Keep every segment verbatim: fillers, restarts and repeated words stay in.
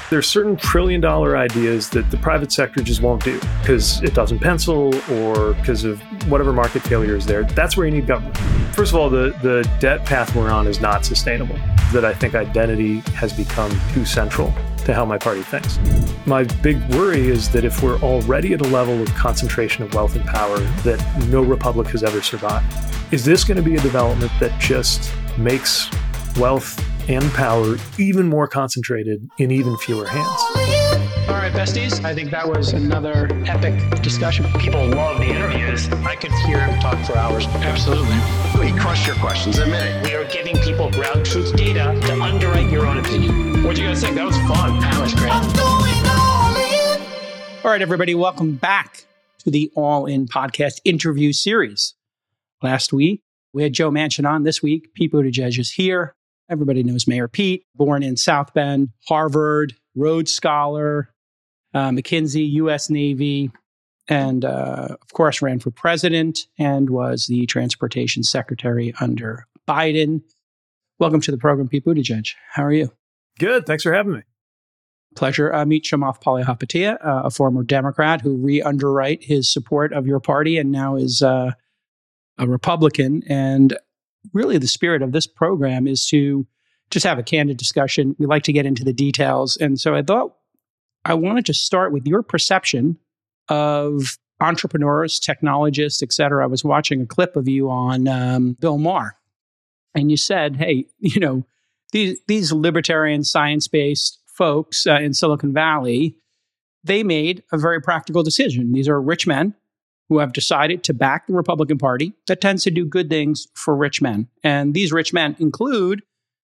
There's certain trillion dollar ideas that the private sector just won't do because it doesn't pencil or because of whatever market failure is there. That's where you need government. First of all, the, the debt path we're on is not sustainable. That I think identity has become too central to how my party thinks. My big worry is that if we're already at a level of concentration of wealth and power that no republic has ever survived, is this going to be a development that just makes wealth and power even more concentrated in even fewer hands? All right, besties. I think that was another epic discussion. People love the interviews. I could hear him talk for hours. Absolutely. We crush your questions. Admit it. We are giving people ground truth data to underwrite your own opinion. What do you guys think? That was fun. That was great. I'm going all in. All right, everybody. Welcome back to the All In podcast interview series. Last week, we had Joe Manchin on. This week, Pete Buttigieg is here. Everybody knows Mayor Pete, born in South Bend, Harvard, Rhodes Scholar, uh, McKinsey, U S Navy, and uh, of course ran for president and was the transportation secretary under Biden. Welcome to the program, Pete Buttigieg. How are you? Good. Thanks for having me. Pleasure. Uh, meet Chamath Palihapitiya, uh, a former Democrat who re-underwrite his support of your party and now is uh, a Republican. And really, the spirit of this program is to just have a candid discussion. We like to get into the details. And so I thought I wanted to start with your perception of entrepreneurs, technologists, et cetera. I was watching a clip of you on um, Bill Maher, and you said, hey, you know, these, these libertarian science-based folks uh, in Silicon Valley, they made a very practical decision. These are rich men who have decided to back the Republican Party that tends to do good things for rich men. And these rich men include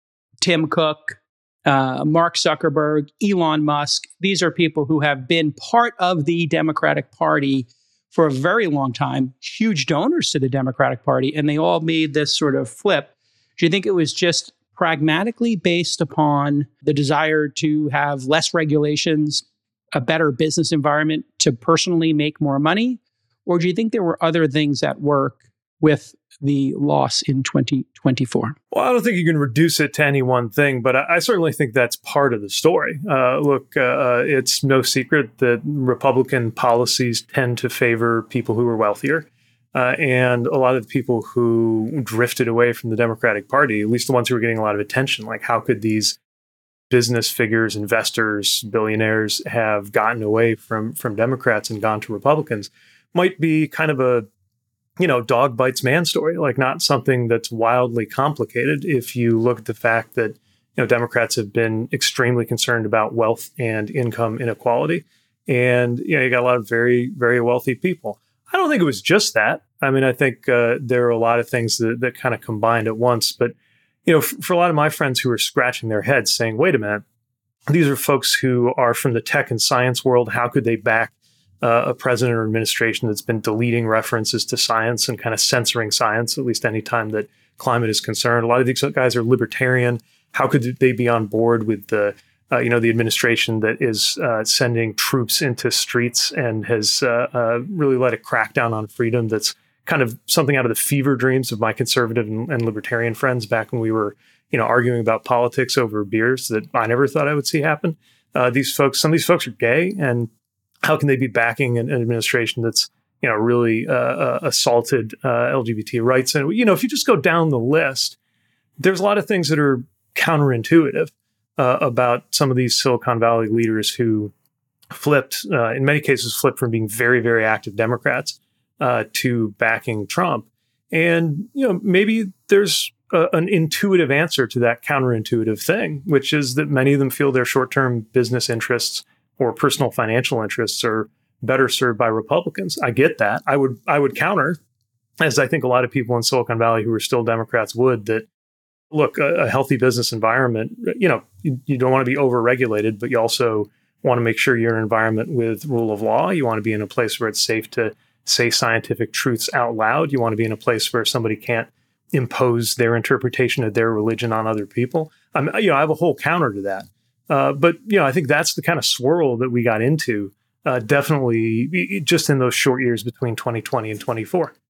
Tim Cook, uh, Mark Zuckerberg, Elon Musk. These are people who have been part of the Democratic Party for a very long time, huge donors to the Democratic Party, and they all made this sort of flip. Do you think it was just pragmatically based upon the desire to have less regulations, a better business environment to personally make more money? Or do you think there were other things at work with the loss in twenty twenty-four? Well, I don't think you can reduce it to any one thing, but I, I certainly think that's part of the story. Uh, look, uh, it's no secret that Republican policies tend to favor people who are wealthier. Uh, and a lot of the people who drifted away from the Democratic Party, at least the ones who were getting a lot of attention, like how could these business figures, investors, billionaires have gotten away from, from Democrats and gone to Republicans, might be kind of a, you know, dog bites man story, like not something that's wildly complicated if you look at the fact that, you know, Democrats have been extremely concerned about wealth and income inequality. And, you know, you got a lot of very, very wealthy people. I don't think it was just that. I mean, I think uh, there are a lot of things that, that kind of combined at once. But, you know, f- for a lot of my friends who are scratching their heads saying, wait a minute, these are folks who are from the tech and science world. How could they back Uh, a president or administration that's been deleting references to science and kind of censoring science, at least any time that climate is concerned? A lot of these guys are libertarian. How could they be on board with the, uh, you know, the administration that is uh, sending troops into streets and has uh, uh, really let a crackdown on freedom? That's kind of something out of the fever dreams of my conservative and, and libertarian friends back when we were, you know, arguing about politics over beers that I never thought I would see happen. Uh, these folks, some of these folks are gay, and how can they be backing an, an administration that's, you know, really uh, uh, assaulted uh, L G B T rights? And, you know, if you just go down the list, there's a lot of things that are counterintuitive uh, about some of these Silicon Valley leaders who flipped, uh, in many cases, flipped from being very, very active Democrats uh, to backing Trump. And, you know, maybe there's a, an intuitive answer to that counterintuitive thing, which is that many of them feel their short-term business interests or personal financial interests are better served by Republicans. I get that. I would I would counter, as I think a lot of people in Silicon Valley who are still Democrats would, that, look, a, a healthy business environment, you know, you, you don't want to be over-regulated, but you also want to make sure you're in an environment with rule of law. You want to be in a place where it's safe to say scientific truths out loud. You want to be in a place where somebody can't impose their interpretation of their religion on other people. I'm, you know, I have a whole counter to that. Uh, but, you know, I think that's the kind of swirl that we got into, uh, definitely just in those short years between twenty twenty and twenty-four.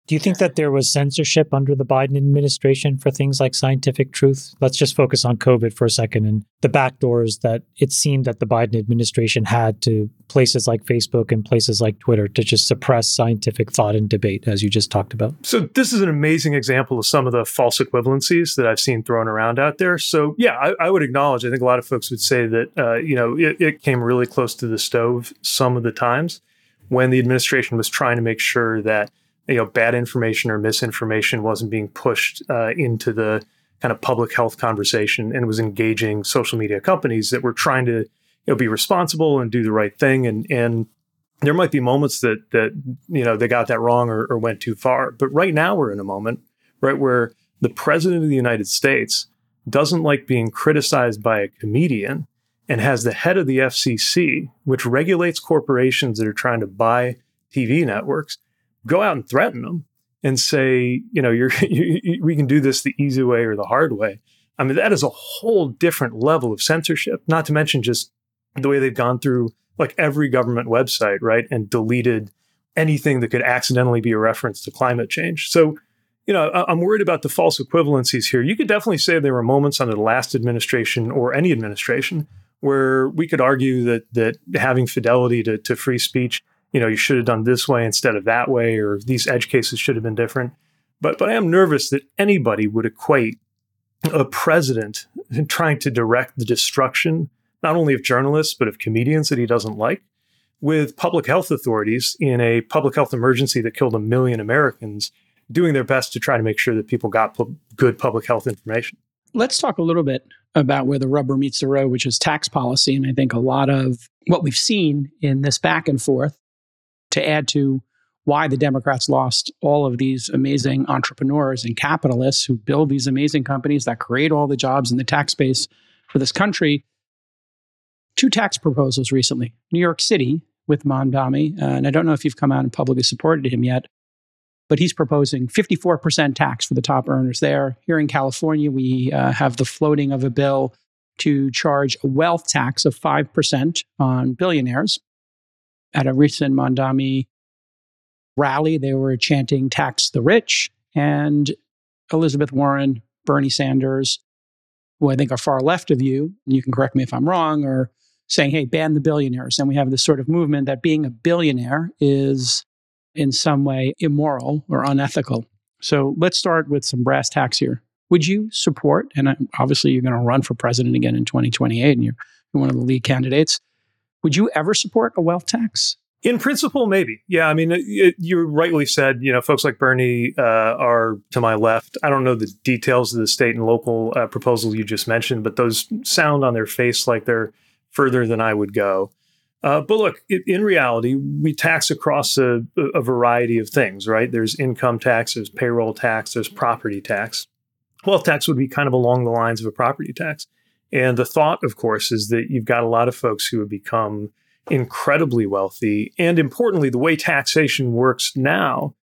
Do you think that there was censorship under the Biden administration for things like scientific truth? Let's just focus on COVID for a second and the backdoors that it seemed that the Biden administration had to places like Facebook and places like Twitter to just suppress scientific thought and debate, as you just talked about. So this is an amazing example of some of the false equivalencies that I've seen thrown around out there. So yeah, I, I would acknowledge, I think a lot of folks would say that, uh, you know, it, it came really close to the stove some of the times when the administration was trying to make sure that you know, bad information or misinformation wasn't being pushed uh, into the kind of public health conversation and was engaging social media companies that were trying to you know, be responsible and do the right thing. And and there might be moments that that you know they got that wrong or, or went too far. But right now we're in a moment, right, where the president of the United States doesn't like being criticized by a comedian and has the head of the F C C, which regulates corporations that are trying to buy T V networks, go out and threaten them and say, you know, you're, you, we can do this the easy way or the hard way. I mean, that is a whole different level of censorship, not to mention just the way they've gone through like every government website, right, and deleted anything that could accidentally be a reference to climate change. So, you know, I'm worried about the false equivalencies here. You could definitely say there were moments under the last administration or any administration where we could argue that that having fidelity to, to free speech, you know, you should have done this way instead of that way, or these edge cases should have been different. But but I am nervous that anybody would equate a president trying to direct the destruction, not only of journalists, but of comedians that he doesn't like, with public health authorities in a public health emergency that killed a million Americans, doing their best to try to make sure that people got pu- good public health information. Let's talk a little bit about where the rubber meets the road, which is tax policy. And I think a lot of what we've seen in this back and forth, to add to why the Democrats lost all of these amazing entrepreneurs and capitalists who build these amazing companies that create all the jobs in the tax base for this country. Two tax proposals recently. New York City with Mamdani, uh, and I don't know if you've come out and publicly supported him yet, but he's proposing fifty-four percent tax for the top earners there. Here in California, we uh, have the floating of a bill to charge a wealth tax of five percent on billionaires. At a recent Mamdani rally, they were chanting tax the rich, and Elizabeth Warren, Bernie Sanders, who I think are far left of you, and you can correct me if I'm wrong, are saying, hey, ban the billionaires. And we have this sort of movement that being a billionaire is in some way immoral or unethical. So let's start with some brass tacks here. Would you support, and obviously you're going to run for president again in twenty twenty-eight, and you're one of the lead candidates, would you ever support a wealth tax? In principle, maybe. Yeah, I mean, it, you rightly said, you know, folks like Bernie uh, are to my left. I don't know the details of the state and local uh, proposals you just mentioned, but those sound on their face like they're further than I would go. Uh, but look, it, in reality, we tax across a, a variety of things, right? There's income tax, there's payroll tax, there's property tax. Wealth tax would be kind of along the lines of a property tax. And the thought, of course, is that you've got a lot of folks who have become incredibly wealthy. And importantly, the way taxation works now,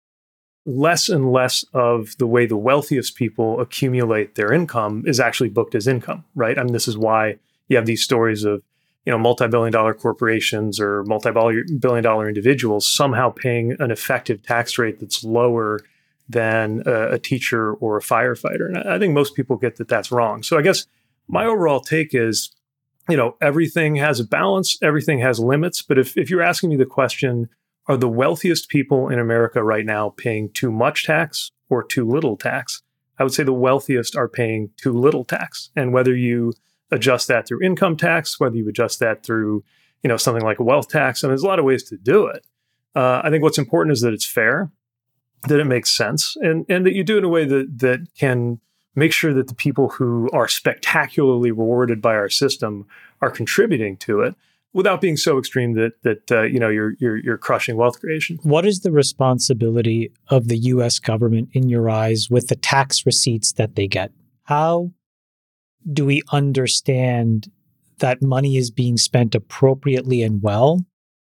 less and less of the way the wealthiest people accumulate their income is actually booked as income, right? I mean, this is why you have these stories of, you know, multi-billion dollar corporations or multi-billion dollar individuals somehow paying an effective tax rate that's lower than a, a teacher or a firefighter. And I think most people get that that's wrong. So I guess my overall take is, you know, everything has a balance, everything has limits. But if, if you're asking me the question, are the wealthiest people in America right now paying too much tax or too little tax? I would say the wealthiest are paying too little tax. And whether you adjust that through income tax, whether you adjust that through, you know, something like a wealth tax, and there's a lot of ways to do it. Uh, I think what's important is that it's fair, that it makes sense, and, and that you do it in a way that that can make sure that the people who are spectacularly rewarded by our system are contributing to it without being so extreme that that uh, you know you're you're you're crushing wealth creation. What is the responsibility of the U S government in your eyes with the tax receipts that they get? How do we understand that money is being spent appropriately and well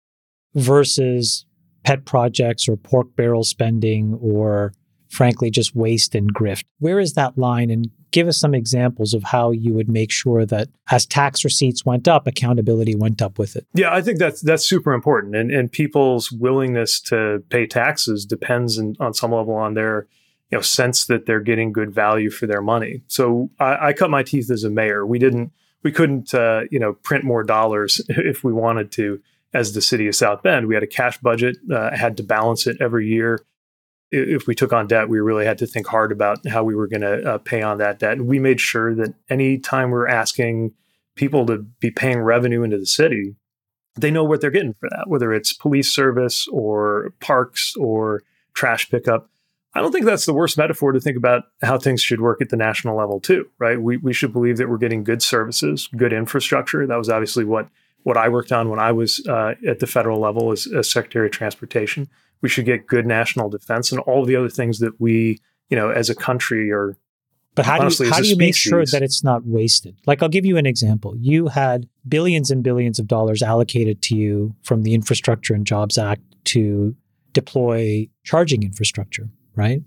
versus pet projects or pork barrel spending or frankly just waste and grift? Where is that line, and give us some examples of how you would make sure that as tax receipts went up, accountability went up with it. Yeah, I think that's that's super important. And, and people's willingness to pay taxes depends in, on some level on their you know, sense that they're getting good value for their money. So I, I cut my teeth as a mayor. We didn't, we couldn't, uh, you know, print more dollars if we wanted to as the city of South Bend. We had a cash budget, uh, had to balance it every year. If we took on debt, we really had to think hard about how we were going to uh, pay on that debt. And we made sure that any time we're asking people to be paying revenue into the city, they know what they're getting for that, whether it's police service or parks or trash pickup. I don't think that's the worst metaphor to think about how things should work at the national level too, right? We we should believe that we're getting good services, good infrastructure. That was obviously what what I worked on when I was uh, at the federal level as, as Secretary of Transportation. We should get good national defense and all the other things that we, you know, as a country are. But how honestly, do you, how do you make sure species, that it's not wasted? Like, I'll give you an example. You had billions and billions of dollars allocated to you from the Infrastructure and Jobs Act to deploy charging infrastructure, right?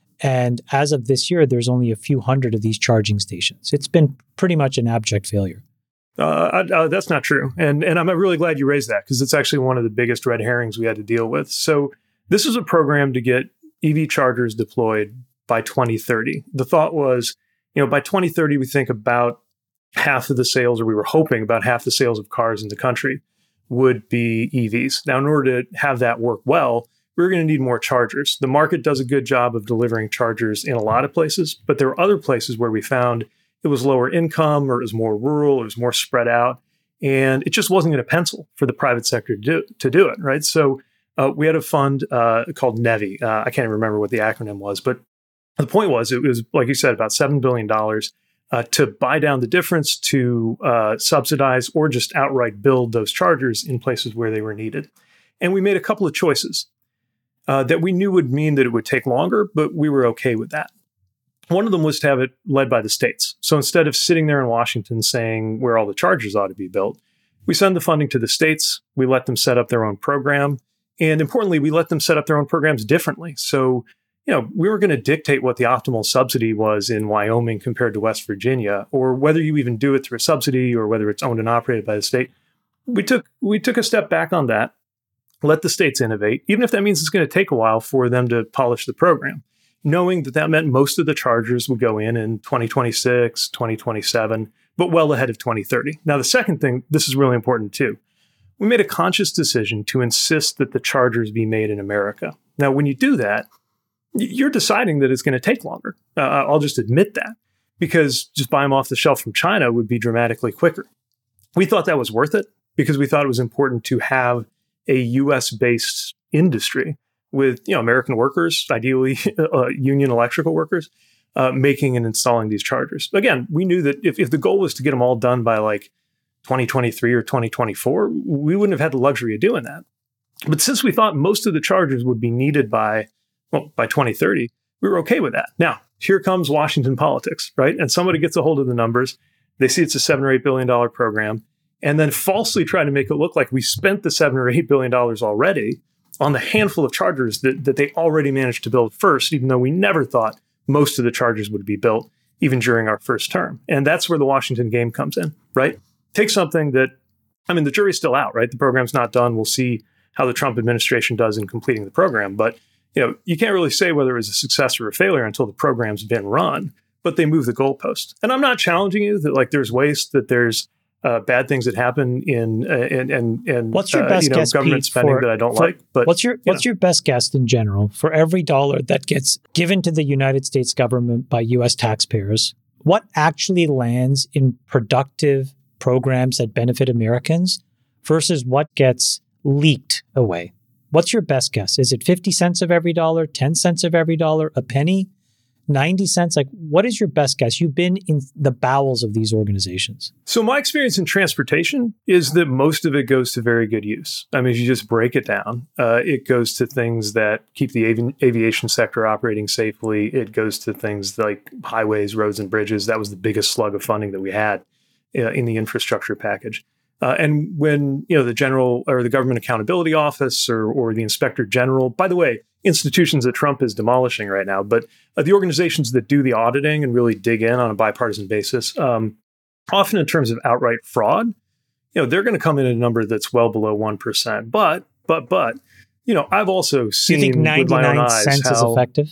And as of this year, there's only a few hundred of these charging stations. It's been pretty much an abject failure. Uh, uh, that's not true. And and I'm really glad you raised that because it's actually one of the biggest red herrings we had to deal with. So this is a program to get E V chargers deployed by twenty thirty. The thought was, you know, by twenty thirty, we think about half of the sales, or we were hoping about half the sales of cars in the country would be E Vs. Now, in order to have that work well, we're going to need more chargers. The market does a good job of delivering chargers in a lot of places, but there were other places where we found it was lower income, or it was more rural, it was more spread out, and it just wasn't going to pencil for the private sector to do, to do it, right? So uh, we had a fund uh, called NEVI. Uh, I can't even remember what the acronym was, but the point was it was, like you said, about seven billion dollars uh, to buy down the difference, to uh, subsidize, or just outright build those chargers in places where they were needed. And we made a couple of choices uh, that we knew would mean that it would take longer, but we were okay with that. One of them was to have it led by the states. So instead of sitting there in Washington saying where all the chargers ought to be built, we send the funding to the states. We let them set up their own program. And importantly, we let them set up their own programs differently. So, you know, we were going to dictate what the optimal subsidy was in Wyoming compared to West Virginia, or whether you even do it through a subsidy or whether it's owned and operated by the state. We took we took a step back on that, let the states innovate, even if that means it's going to take a while for them to polish the program, knowing that that meant most of the chargers would go in in twenty twenty-six, twenty twenty-seven, but well ahead of twenty thirty. Now, the second thing, this is really important too. We made a conscious decision to insist that the chargers be made in America. Now, when you do that, you're deciding that it's going to take longer. Uh, I'll just admit that, because just buy them off the shelf from China would be dramatically quicker. We thought that was worth it because we thought it was important to have a U S-based industry with, you know, American workers, ideally uh, union electrical workers, uh, making and installing these chargers. Again, we knew that if, if the goal was to get them all done by like twenty twenty-three or twenty twenty-four, we wouldn't have had the luxury of doing that. But since we thought most of the chargers would be needed by, well, by twenty thirty, we were okay with that. Now, here comes Washington politics, right? And somebody gets a hold of the numbers. They see it's a seven or eight billion dollar program, and then falsely try to make it look like we spent the seven or eight billion dollars already on the handful of chargers that, that they already managed to build first, even though we never thought most of the chargers would be built, even during our first term. And that's where the Washington game comes in, right? Take something that, I mean, the jury's still out, right? The program's not done. We'll see how the Trump administration does in completing the program. But, you know, you can't really say whether it was a success or a failure until the program's been run, but they move the goalpost. And I'm not challenging you that, like, there's waste, that there's Uh, bad things that happen in uh, and and and what's your uh, best you know, guess, government Pete, spending for, that I don't for, like. But what's your you what's know. your best guess in general for every dollar that gets given to the United States government by U S taxpayers? What actually lands in productive programs that benefit Americans versus what gets leaked away? What's your best guess? Is it fifty cents of every dollar, ten cents of every dollar, a penny? ninety cents? Like, what is your best guess? You've been in the bowels of these organizations. So my experience in transportation is that most of it goes to very good use. I mean, if you just break it down, uh, it goes to things that keep the avi- aviation sector operating safely. It goes to things like highways, roads, and bridges. That was the biggest slug of funding that we had uh, in the infrastructure package. Uh, and when, you know, the general or the Government Accountability Office or, or the Inspector General, by the way, institutions that Trump is demolishing right now, but uh, the organizations that do the auditing and really dig in on a bipartisan basis, um, often in terms of outright fraud, you know, they're going to come in at a number that's well below one percent. But, but, but, you know, I've also seen Do you think ninety-nine cents how, is effective?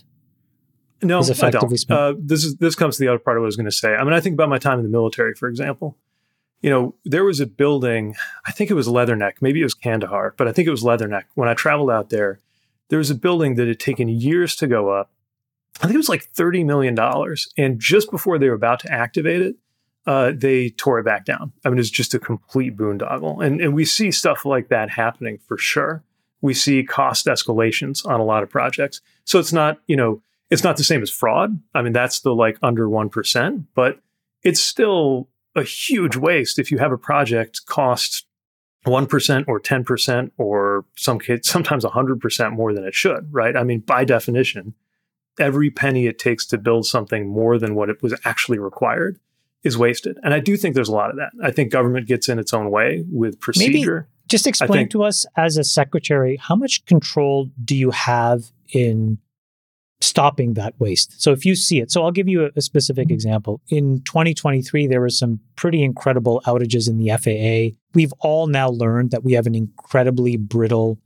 No, is I don't. spent? Uh, this is this comes to the other part of what I was going to say. I mean, I think about my time in the military, for example. You know, there was a building, I think it was Leatherneck, maybe it was Kandahar, but I think it was Leatherneck. When I traveled out there, there was a building that had taken years to go up. I think it was like thirty million dollars. And just before they were about to activate it, uh, they tore it back down. I mean, it's just a complete boondoggle. And, and we see stuff like that happening for sure. We see cost escalations on a lot of projects. So it's not, you know, it's not the same as fraud. I mean, that's the like under one percent, but it's still a huge waste if you have a project cost one percent or ten percent or some kids, sometimes one hundred percent more than it should, right? I mean, by definition, every penny it takes to build something more than what it was actually required is wasted. And I do think there's a lot of that. I think government gets in its own way with procedure. Maybe just explain think, to us as a secretary, how much control do you have in stopping that waste? So if you see it, so I'll give you a, a specific example. In twenty twenty-three, there were some pretty incredible outages in the F A A. We've all now learned that we have an incredibly brittle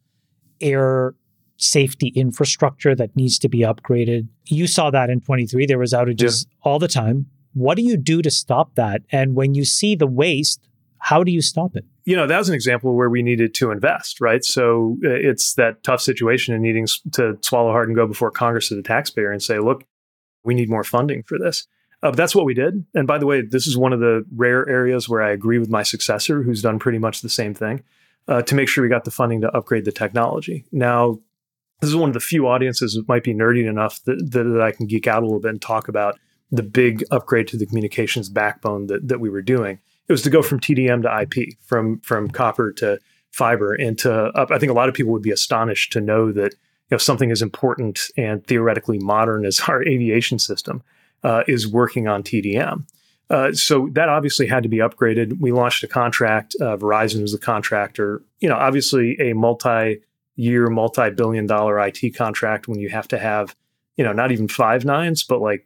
air safety infrastructure that needs to be upgraded. You saw that in twenty-three. There was outages yeah. all the time. What do you do to stop that? And when you see the waste, how do you stop it? You know, that was an example where we needed to invest, right? So uh, it's that tough situation and needing to swallow hard and go before Congress or the taxpayer and say, look, we need more funding for this. Uh, but that's what we did. And by the way, this is one of the rare areas where I agree with my successor, who's done pretty much the same thing, uh, to make sure we got the funding to upgrade the technology. Now, this is one of the few audiences that might be nerdy enough that, that, that I can geek out a little bit and talk about the big upgrade to the communications backbone that, that we were doing. It was to go from T D M to I P, from from copper to fiber, and to up. I think a lot of people would be astonished to know that, you know, something as important and theoretically modern as our aviation system uh, is working on T D M. Uh, so that obviously had to be upgraded. We launched a contract. Uh, Verizon was the contractor. You know, obviously a multi-year, multi-billion dollar I T contract when you have to have, you know, not even five nines, but like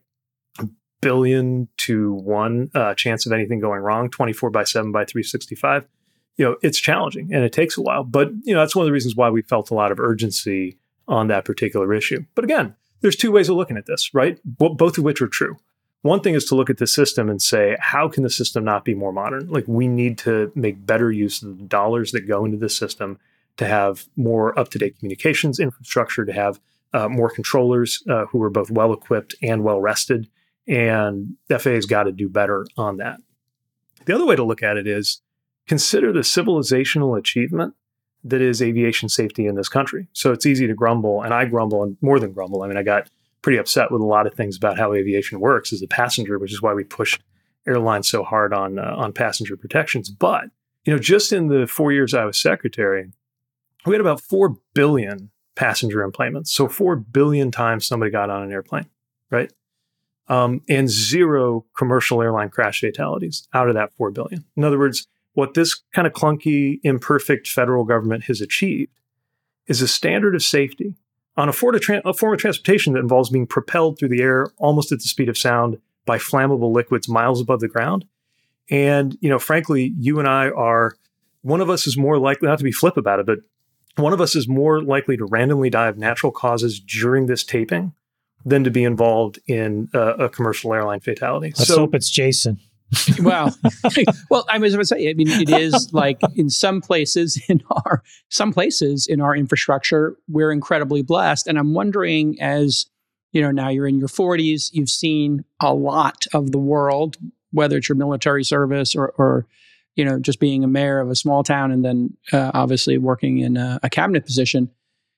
billion to one uh, chance of anything going wrong, twenty-four by seven by three sixty-five. You know, it's challenging and it takes a while. But, you know, that's one of the reasons why we felt a lot of urgency on that particular issue. But again, there's two ways of looking at this, right? B- both of which are true. One thing is to look at the system and say, how can the system not be more modern? Like, we need to make better use of the dollars that go into the system to have more up-to-date communications infrastructure, to have uh, more controllers uh, who are both well-equipped and well-rested. And F A A's got to do better on that. The other way to look at it is consider the civilizational achievement that is aviation safety in this country. So it's easy to grumble, and I grumble, and more than grumble. I mean, I got pretty upset with a lot of things about how aviation works as a passenger, which is why we push airlines so hard on uh, on passenger protections. But, you know, just in the four years I was secretary, we had about four billion passenger enplanements. So four billion times somebody got on an airplane, right? Um, and zero commercial airline crash fatalities out of that four billion. In other words, what this kind of clunky, imperfect federal government has achieved is a standard of safety on a form of, tra- a form of transportation that involves being propelled through the air almost at the speed of sound by flammable liquids miles above the ground. And, you know, frankly, you and I are, one of us is more likely, not to be flip about it, but one of us is more likely to randomly die of natural causes during this taping than to be involved in uh, a commercial airline fatality. Let's so, hope it's Jason. Well, well, I was going to say, I mean, it is like in some places in our, some places in our infrastructure, we're incredibly blessed. And I'm wondering, as you know, now you're in your forties, you've seen a lot of the world, whether it's your military service or, or you know, just being a mayor of a small town and then uh, obviously working in a, a cabinet position.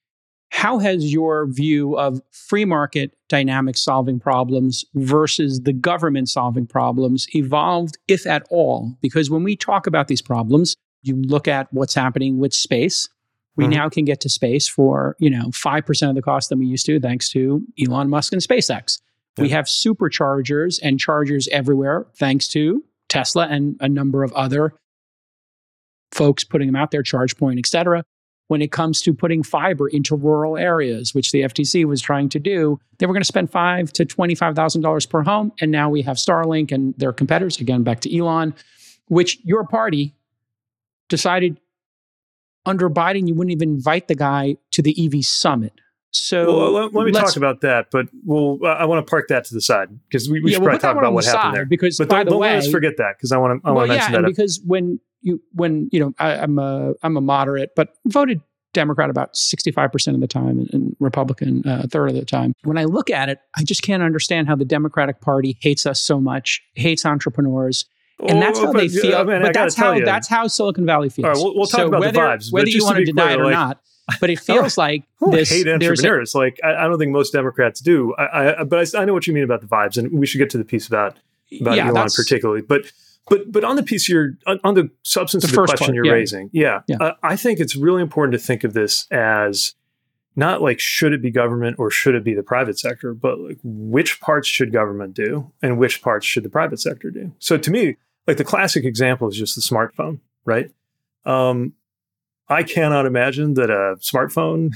How has your view of free market dynamics solving problems versus the government solving problems evolved, if at all? Because when we talk about these problems, you look at what's happening with space. We mm-hmm. now can get to space for, you know, five percent of the cost than we used to, thanks to Elon Musk and SpaceX. Yeah. We have superchargers and chargers everywhere, thanks to Tesla and a number of other folks, putting them out there, ChargePoint, et cetera. When it comes to putting fiber into rural areas, which the F T C was trying to do, they were going to spend five to twenty-five thousand dollars per home, and now we have Starlink and their competitors. Again, back to Elon, which your party decided under Biden you wouldn't even invite the guy to the E V summit. So well, let, let me talk about that, but we'll, uh, I want to park that to the side because we, we yeah, should we'll probably talk about what happened there. Because but by don't, the don't way, let us forget that because I want to I well, want to yeah, mention and that. because when you when you know I, I'm a I'm a moderate, but voted Democrat about sixty-five percent of the time and, and Republican uh, a third of the time. When I look at it, I just can't understand how the Democratic Party hates us so much, hates entrepreneurs. And that's how but, they feel. I mean, but that's how you. that's how Silicon Valley feels. All right, we'll, we'll talk so about whether, the vibes. Whether you want to deny clear, it or like, not, but it feels like I this. hate there's a, entrepreneurs. like I, I don't think most Democrats do. I, I but I, I know what you mean about the vibes, and we should get to the piece about about yeah, Elon particularly. But but but on the piece you're on, on the substance the of the first question part, you're yeah. raising, yeah, yeah. Uh, I think it's really important to think of this as not like should it be government or should it be the private sector, but like which parts should government do and which parts should the private sector do. So to me, like the classic example is just the smartphone, right? Um, I cannot imagine that a smartphone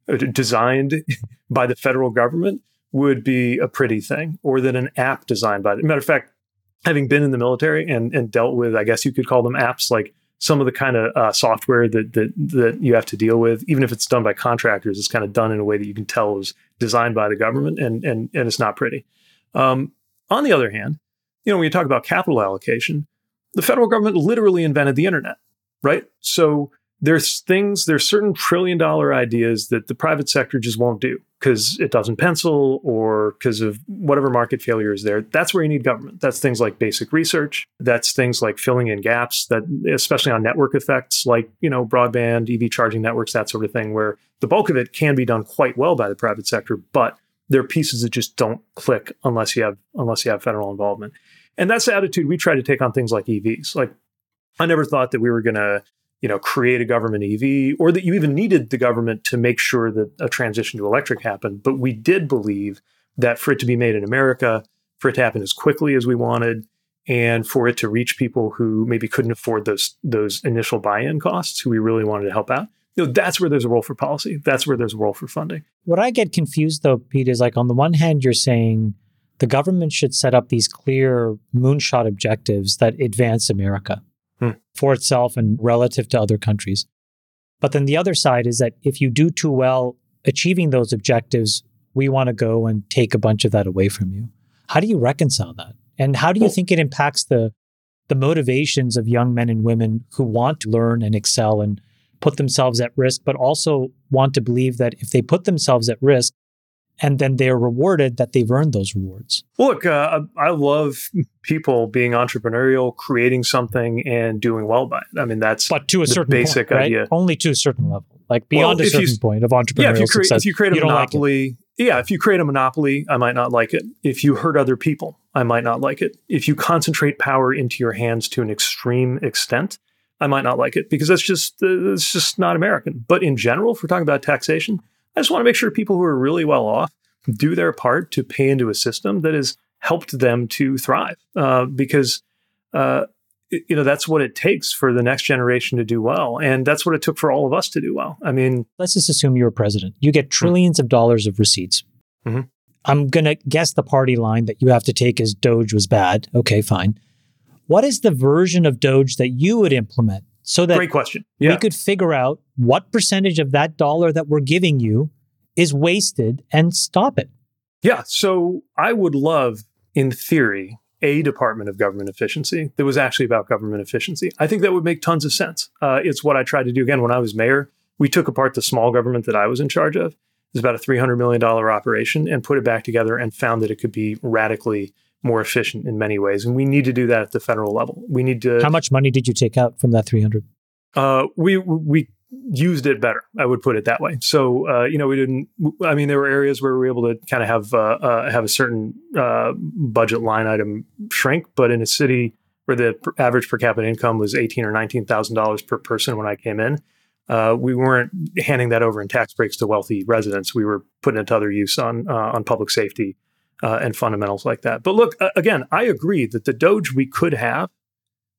designed by the federal government would be a pretty thing, or that an app designed by, matter of fact, having been in the military and, and dealt with, I guess you could call them apps, like some of the kind of uh, software that, that that you have to deal with, even if it's done by contractors, it's kind of done in a way that you can tell was designed by the government, and and and it's not pretty. Um, on the other hand, you know, when you talk about capital allocation, the federal government literally invented the internet, right? So there's things, there's certain trillion dollar ideas that the private sector just won't do because it doesn't pencil or because of whatever market failure is there. That's where you need government. That's things like basic research. That's things like filling in gaps, that especially on network effects like, you know, broadband, E V charging networks, that sort of thing, where the bulk of it can be done quite well by the private sector, but there are pieces that just don't click unless you have unless you have federal involvement. And that's the attitude we try to take on things like E Vs. Like, I never thought that we were going to, you know, create a government E V, or that you even needed the government to make sure that a transition to electric happened. But we did believe that for it to be made in America, for it to happen as quickly as we wanted, and for it to reach people who maybe couldn't afford those those initial buy-in costs, who we really wanted to help out, you know, that's where there's a role for policy. That's where there's a role for funding. What I get confused though, Pete, is like on the one hand, you're saying the government should set up these clear moonshot objectives that advance America hmm. for itself and relative to other countries. But then the other side is that if you do too well achieving those objectives, we want to go and take a bunch of that away from you. How do you reconcile that? And how do you well, think it impacts the the motivations of young men and women who want to learn and excel and put themselves at risk, but also want to believe that if they put themselves at risk, and then they're rewarded, that they've earned those rewards? Well, look, uh, I love people being entrepreneurial, creating something, and doing well by it. I mean, that's but to a the certain basic point, right? idea. Only to a certain level, like beyond well, a certain you, point of entrepreneurial yeah, if you create, success. If you create a you monopoly, like yeah, if you create a monopoly, I might not like it. If you hurt other people, I might not like it. If you concentrate power into your hands to an extreme extent, I might not like it, because that's just uh, it's just not American. But in general, if we're talking about taxation, I just want to make sure people who are really well off do their part to pay into a system that has helped them to thrive, uh, because uh, you know that's what it takes for the next generation to do well, and that's what it took for all of us to do well. I mean, let's just assume you're president. You get trillions mm-hmm. of dollars of receipts. Mm-hmm. I'm going to guess the party line that you have to take is Doge was bad. Okay, fine. What is the version of Doge that you would implement so that Great question. Yeah. we could figure out what percentage of that dollar that we're giving you is wasted and stop it? Yeah. So I would love, in theory, a Department of Government Efficiency that was actually about government efficiency. I think that would make tons of sense. Uh, it's what I tried to do. Again, when I was mayor, we took apart the small government that I was in charge of. It was about a three hundred million dollars operation, and put it back together and found that it could be radically more efficient in many ways. And we need to do that at the federal level. We need to... How much money did you take out from that three hundred? Uh, we we used it better, I would put it that way. So, uh, you know, we didn't, I mean, there were areas where we were able to kind of have, uh, uh, have a certain uh, budget line item shrink, but in a city where the per average per capita income was eighteen thousand dollars or nineteen thousand dollars per person when I came in, uh, we weren't handing that over in tax breaks to wealthy residents. We were putting it to other use on, uh, on public safety uh, and fundamentals like that. But look, uh, again, I agree that the Doge we could have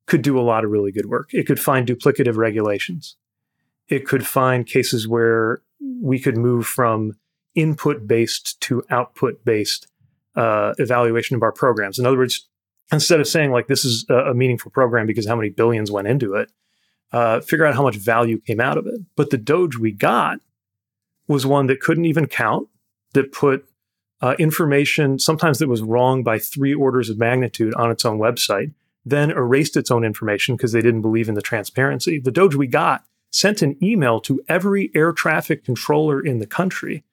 could do a lot of really good work. It could find duplicative regulations. It could find cases where we could move from input-based to output-based uh, evaluation of our programs. In other words, instead of saying like this is a, a meaningful program because how many billions went into it, uh, figure out how much value came out of it. But the DOGE we got was one that couldn't even count, that put uh, information, sometimes that was wrong by three orders of magnitude on its own website, then erased its own information because they didn't believe in the transparency. The DOGE we got sent an email to every air traffic controller in the country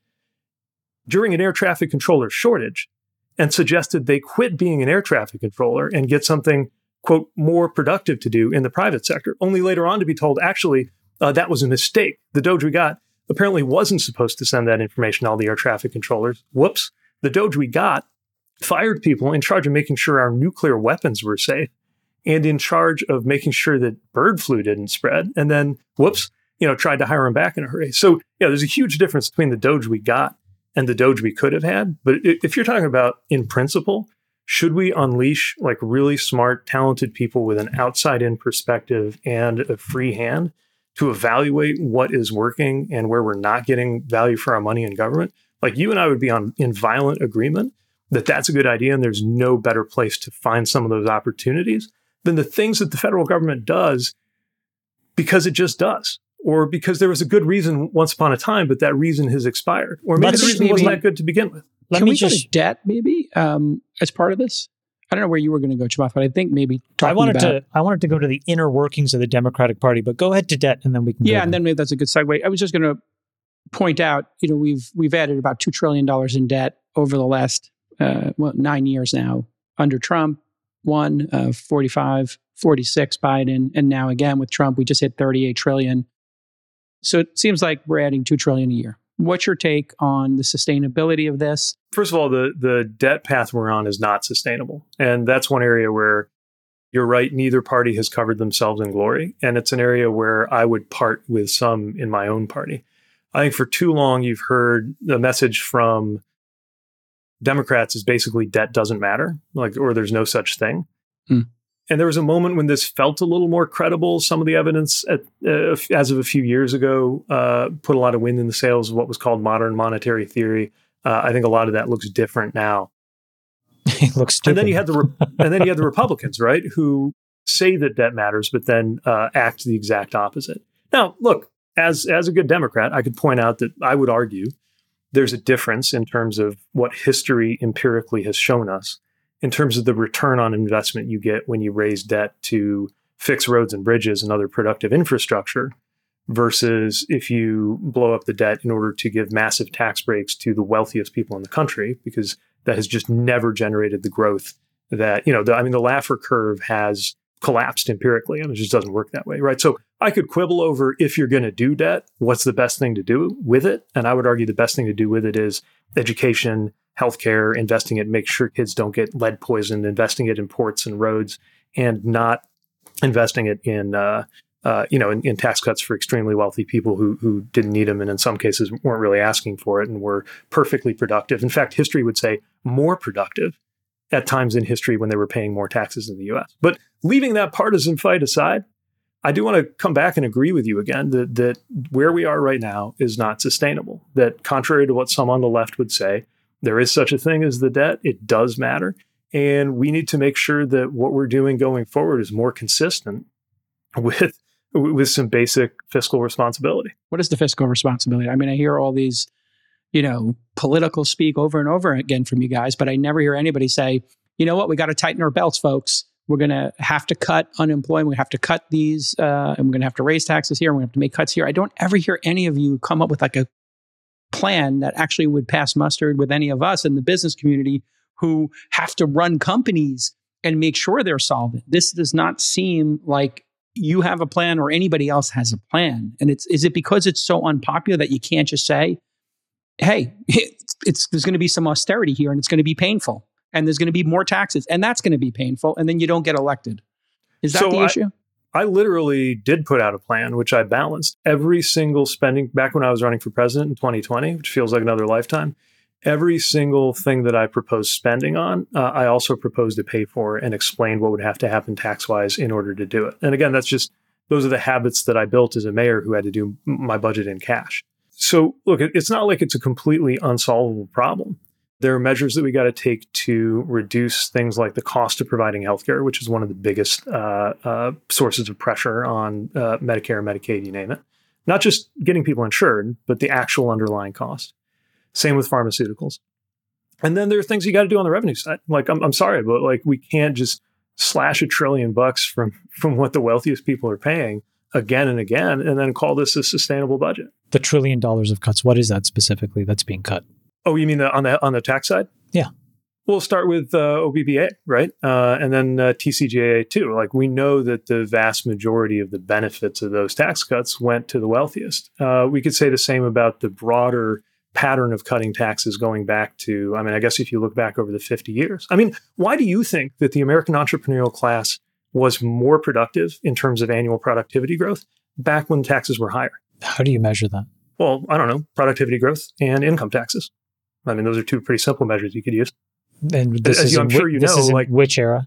during an air traffic controller shortage and suggested they quit being an air traffic controller and get something, quote, more productive to do in the private sector, only later on to be told, actually, uh, that was a mistake. The DOGE we got apparently wasn't supposed to send that information to all the air traffic controllers. Whoops. The DOGE we got fired people in charge of making sure our nuclear weapons were safe and in charge of making sure that bird flu didn't spread. And then, whoops, you know, tried to hire them back in a hurry. So, yeah, there's a huge difference between the DOGE we got and the DOGE we could have had. But if you're talking about in principle, should we unleash like really smart, talented people with an outside-in perspective and a free hand to evaluate what is working and where we're not getting value for our money in government? Like you and I would be on in violent agreement that that's a good idea, and there's no better place to find some of those opportunities than the things that the federal government does because it just does, or because there was a good reason once upon a time, but that reason has expired, or maybe Let's the reason maybe- wasn't that good to begin with. Let Can me we just. go to debt maybe um, as part of this? I don't know where you were going to go, Chamath, but I think maybe talking I wanted about, to. I wanted to go to the inner workings of the Democratic Party, but go ahead to debt, and then we can. yeah, go and there. then maybe that's a good segue. I was just going to point out, you know, we've we've added about two trillion dollars in debt over the last uh, well nine years now under Trump. One, uh, forty-five, forty-six Biden, and now again with Trump, we just hit thirty-eight trillion. So it seems like we're adding two trillion a year. What's your take on the sustainability of this? First of all, the the debt path we're on is not sustainable. And that's one area where you're right, neither party has covered themselves in glory. And it's an area where I would part with some in my own party. I think for too long, you've heard the message from Democrats is basically debt doesn't matter, like, or there's no such thing. Hmm. And there was a moment when this felt a little more credible. Some of the evidence at, uh, as of a few years ago uh, put a lot of wind in the sails of what was called modern monetary theory. Uh, I think a lot of that looks different now. It looks stupid. And then you had the Re- and then you had the Republicans, right, who say that debt matters, but then uh, act the exact opposite. Now, look, as as a good Democrat, I could point out that I would argue there's a difference in terms of what history empirically has shown us in terms of the return on investment you get when you raise debt to fix roads and bridges and other productive infrastructure versus if you blow up the debt in order to give massive tax breaks to the wealthiest people in the country, because that has just never generated the growth that, you know, the, I mean, the Laffer curve has collapsed empirically. I mean, it just doesn't work that way, right? So I could quibble over if you're going to do debt, what's the best thing to do with it? And I would argue the best thing to do with it is education, healthcare, investing it, make sure kids don't get lead poisoned, investing it in ports and roads, and not investing it in, uh, uh, you know, in, in tax cuts for extremely wealthy people who who didn't need them, and in some cases weren't really asking for it and were perfectly productive. In fact, history would say more productive at times in history when they were paying more taxes in the U S. But leaving that partisan fight aside, I do want to come back and agree with you again that that where we are right now is not sustainable. That contrary to what some on the left would say, there is such a thing as the debt. It does matter. And we need to make sure that what we're doing going forward is more consistent with, with some basic fiscal responsibility. What is the fiscal responsibility? I mean, I hear all these, you know, political speak over and over again from you guys, but I never hear anybody say, you know what, we got to tighten our belts, folks. We're going to have to cut unemployment. We have to cut these, uh, and we're going to have to raise taxes here. And we have to make cuts here. I don't ever hear any of you come up with like a plan that actually would pass mustard with any of us in the business community who have to run companies and make sure they're solvent. This does not seem like you have a plan or anybody else has a plan. And it's is it because it's so unpopular that you can't just say, hey, it's, it's there's going to be some austerity here and it's going to be painful and there's going to be more taxes and that's going to be painful and then you don't get elected. Is that So the I- issue? I literally did put out a plan, which I balanced every single spending back when I was running for president in twenty twenty, which feels like another lifetime. Every single thing that I proposed spending on, uh, I also proposed to pay for and explained what would have to happen tax-wise in order to do it. And again, that's just, those are the habits that I built as a mayor who had to do my budget in cash. So look, it's not like it's a completely unsolvable problem. There are measures that we got to take to reduce things like the cost of providing healthcare, which is one of the biggest uh, uh, sources of pressure on uh, Medicare, Medicaid, you name it. Not just getting people insured, but the actual underlying cost. Same with pharmaceuticals. And then there are things you got to do on the revenue side. Like, I'm, I'm sorry, but like we can't just slash a trillion bucks from, from what the wealthiest people are paying again and again, and then call this a sustainable budget. The trillion dollars of cuts, what is that specifically that's being cut? Oh, you mean the, on the on the tax side? Yeah. We'll start with uh, O B B A, right? Uh, and then uh, T C J A too. Like, we know that the vast majority of the benefits of those tax cuts went to the wealthiest. Uh, we could say the same about the broader pattern of cutting taxes going back to, I mean, I guess if you look back over the fifty years. I mean, why do you think that the American entrepreneurial class was more productive in terms of annual productivity growth back when taxes were higher? How do you measure that? Well, I don't know, productivity growth and income taxes. I mean, those are two pretty simple measures you could use. And this As is you, I'm in, sure you this know, is in like which era?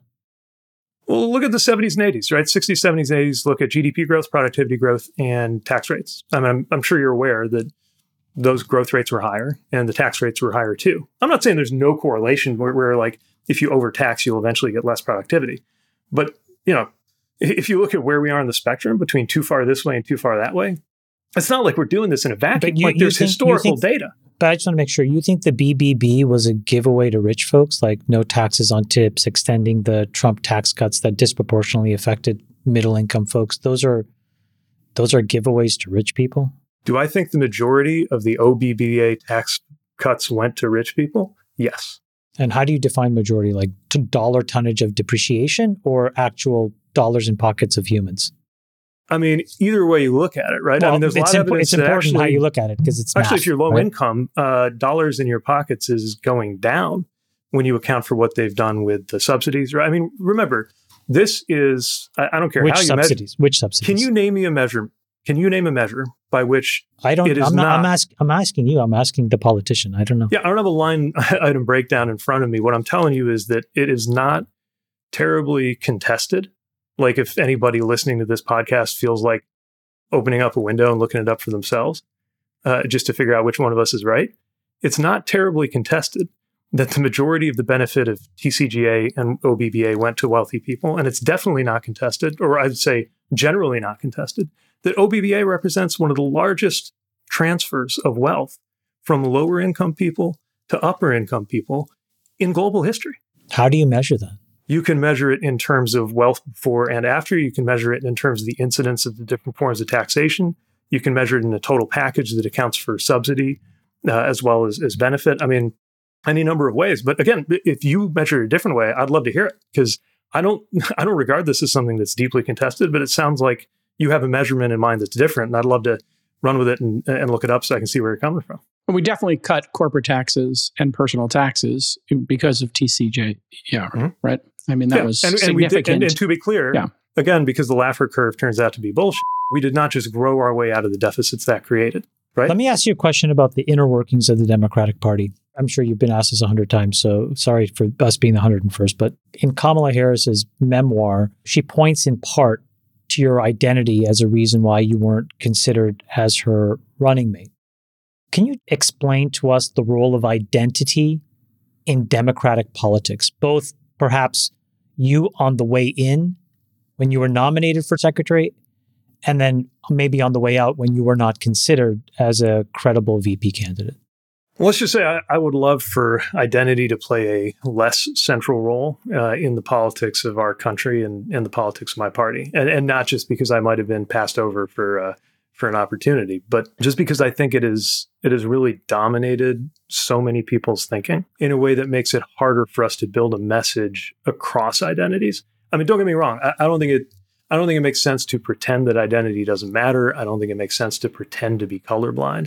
Well, look at the seventies and eighties, right? sixties, seventies, and eighties, look at G D P growth, productivity growth, and tax rates. I mean, I'm, I'm sure you're aware that those growth rates were higher and the tax rates were higher too. I'm not saying there's no correlation where, where like, if you overtax, you'll eventually get less productivity. But, you know, if you look at where we are in the spectrum between too far this way and too far that way, it's not like we're doing this in a vacuum. You, like, there's think, historical think, data. But I just want to make sure, you think the B B B was a giveaway to rich folks, like no taxes on tips, extending the Trump tax cuts that disproportionately affected middle income folks? Those are those are giveaways to rich people? Do I think the majority of the O B B A tax cuts went to rich people? Yes. And how do you define majority? Like to dollar tonnage of depreciation or actual dollars in pockets of humans? I mean, either way you look at it, right? Well, I mean, there's a lot impo- of evidence It's important actually, how you look at it because it's actually, math, if you're low right? income, uh, dollars in your pockets is going down when you account for what they've done with the subsidies, right? I mean, remember, this is, I, I don't care Which how you subsidies? measure. Which subsidies? Can you name me a measure? Can you name a measure by which I don't. it is I'm not. not I'm, ask, I'm asking you. I'm asking the politician. I don't know. Yeah, I don't have a line item breakdown in front of me. What I'm telling you is that it is not terribly contested. Like, if anybody listening to this podcast feels like opening up a window and looking it up for themselves, uh, just to figure out which one of us is right, it's not terribly contested that the majority of the benefit of T C G A and O B B A went to wealthy people. And it's definitely not contested, or I'd say generally not contested, that O B B A represents one of the largest transfers of wealth from lower income people to upper income people in global history. How do you measure that? You can measure it in terms of wealth before and after. You can measure it in terms of the incidence of the different forms of taxation. You can measure it in a total package that accounts for subsidy uh, as well as, as benefit. I mean, any number of ways. But again, if you measure it a different way, I'd love to hear it, because I don't I don't regard this as something that's deeply contested, but it sounds like you have a measurement in mind that's different. And I'd love to run with it and, and look it up so I can see where you're coming from. We definitely cut corporate taxes and personal taxes because of T C J. Yeah, mm-hmm. right? I mean, that yeah. was and, and significant. We did, and, and to be clear, yeah. again, because the Laffer curve turns out to be bullshit, we did not just grow our way out of the deficits that created, right? Let me ask you a question about the inner workings of the Democratic Party. I'm sure you've been asked this a hundred times, so sorry for us being the hundred and first. But in Kamala Harris's memoir, she points in part to your identity as a reason why you weren't considered as her running mate. Can you explain to us the role of identity in Democratic politics, both perhaps you on the way in when you were nominated for secretary, and then maybe on the way out when you were not considered as a credible V P candidate? Well, let's just say I, I would love for identity to play a less central role uh, in the politics of our country and in the politics of my party. And, and not just because I might have been passed over for uh, for an opportunity, but just because I think it is it has really dominated so many people's thinking in a way that makes it harder for us to build a message across identities. I mean, don't get me wrong. I, I don't think it I don't think it makes sense to pretend that identity doesn't matter. I don't think it makes sense to pretend to be colorblind.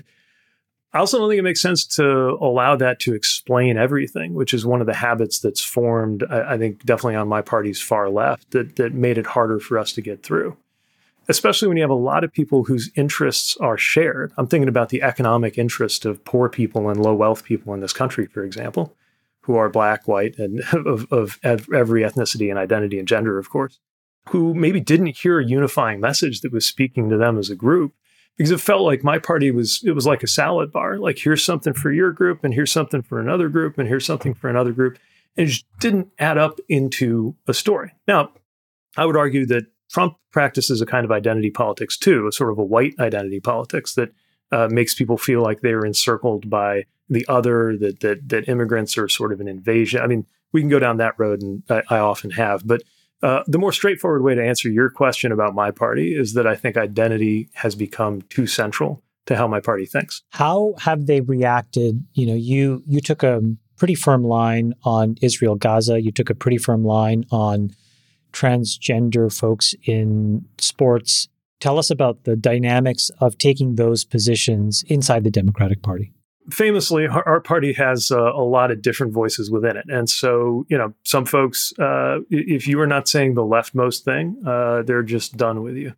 I also don't think it makes sense to allow that to explain everything, which is one of the habits that's formed, I, I think, definitely on my party's far left, that that made it harder for us to get through. especially when you have a lot of people whose interests are shared. I'm thinking about the economic interest of poor people and low wealth people in this country, for example, who are black, white, and of, of every ethnicity and identity and gender, of course, who maybe didn't hear a unifying message that was speaking to them as a group, because it felt like my party was, it was like a salad bar. Like, here's something for your group, and here's something for another group, and here's something for another group. And it just didn't add up into a story. Now, I would argue that Trump practices a kind of identity politics too, a sort of a white identity politics that uh, makes people feel like they're encircled by the other, that that that immigrants are sort of an invasion. I mean, we can go down that road, and I, I often have. But uh, the more straightforward way to answer your question about my party is that I think identity has become too central to how my party thinks. How have they reacted? You know, you you took a pretty firm line on Israel, Gaza. You took a pretty firm line on transgender folks in sports. Tell us about the dynamics of taking those positions inside the Democratic Party. Famously, our, our party has uh, a lot of different voices within it. And so, you know, some folks, uh, if you are not saying the leftmost thing, uh, they're just done with you.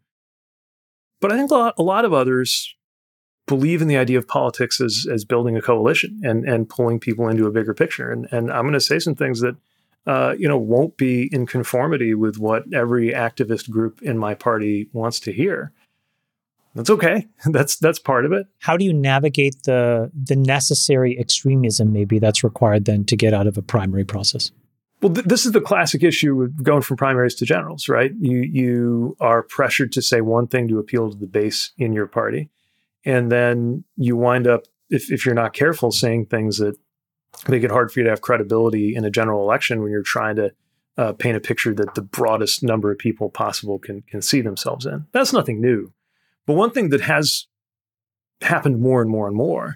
But I think a lot, a lot of others believe in the idea of politics as, as building a coalition and, and pulling people into a bigger picture. And, and I'm going to say some things that Uh, you know, won't be in conformity with what every activist group in my party wants to hear. That's okay. That's that's part of it. How do you navigate the the necessary extremism maybe that's required then to get out of a primary process? Well, th- this is the classic issue with going from primaries to generals, right? You you are pressured to say one thing to appeal to the base in your party, and then you wind up, if if you're not careful, saying things that make it hard for you to have credibility in a general election when you're trying to uh, paint a picture that the broadest number of people possible can can see themselves in. That's nothing new. But one thing that has happened more and more and more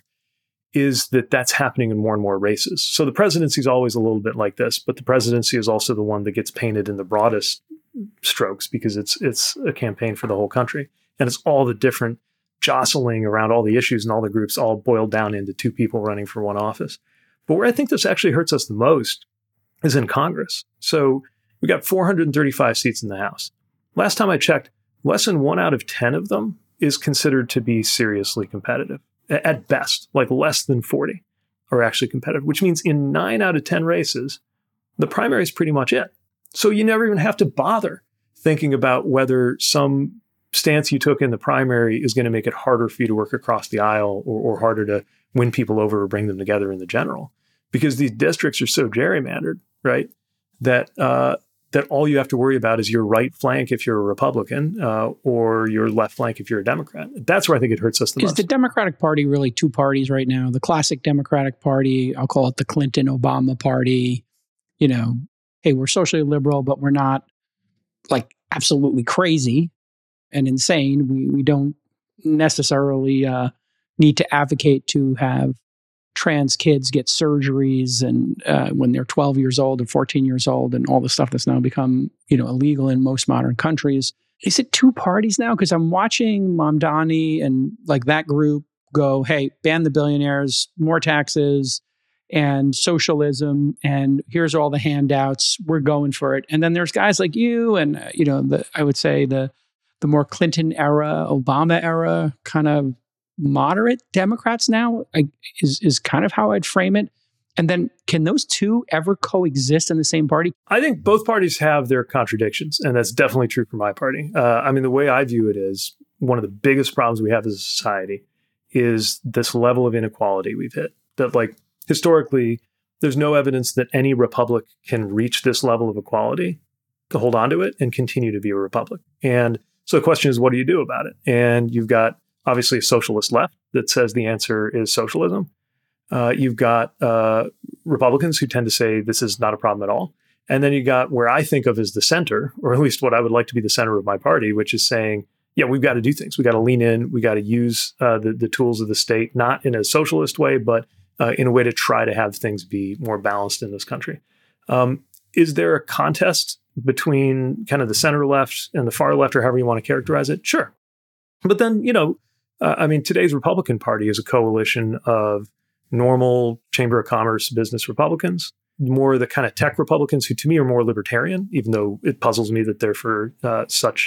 is that that's happening in more and more races. So the presidency is always a little bit like this, but the presidency is also the one that gets painted in the broadest strokes because it's it's a campaign for the whole country. And it's all the different jostling around all the issues and all the groups all boiled down into two people running for one office. But where I think this actually hurts us the most is in Congress. So we got four hundred thirty-five seats in the House. Last time I checked, less than one out of ten of them is considered to be seriously competitive. At best, like less than forty are actually competitive, which means in nine out of ten races, the primary is pretty much it. So you never even have to bother thinking about whether some stance you took in the primary is going to make it harder for you to work across the aisle or, or harder to win people over or bring them together in the general. Because these districts are so gerrymandered, right, that uh, that all you have to worry about is your right flank if you're a Republican uh, or your left flank if you're a Democrat. That's where I think it hurts us the most. Is the Democratic Party really two parties right now? The classic Democratic Party, I'll call it the Clinton-Obama Party. You know, hey, we're socially liberal, but we're not like absolutely crazy and insane. We we don't necessarily uh, need to advocate to have trans kids get surgeries and uh, when they're twelve years old and fourteen years old and all the stuff that's now become, you know, illegal in most modern countries. Is it two parties now? Because I'm watching Mamdani and like that group go, hey, ban the billionaires, more taxes and socialism. And here's all the handouts. We're going for it. And then there's guys like you and, uh, you know, the I would say the the more Clinton era, Obama era kind of moderate Democrats now I, is is kind of how I'd frame it. And then can those two ever coexist in the same party? I think both parties have their contradictions, and that's definitely true for my party. Uh, I mean, the way I view it is one of the biggest problems we have as a society is this level of inequality we've hit. That, like, historically, there's no evidence that any republic can reach this level of equality, to hold on to it, and continue to be a republic. And so the question is, what do you do about it? And you've got obviously a socialist left that says the answer is socialism. Uh, you've got uh, Republicans who tend to say this is not a problem at all. And then you got where I think of as the center, or at least what I would like to be the center of my party, which is saying, yeah, we've got to do things. We got to lean in. We got to use uh, the, the tools of the state, not in a socialist way, but uh, in a way to try to have things be more balanced in this country. Um, is there a contest between kind of the center left and the far left, or however you want to characterize it? Sure. But then, you know, uh, I mean, today's Republican Party is a coalition of normal Chamber of Commerce business Republicans, more the kind of tech Republicans who to me are more libertarian, even though it puzzles me that they're for uh, such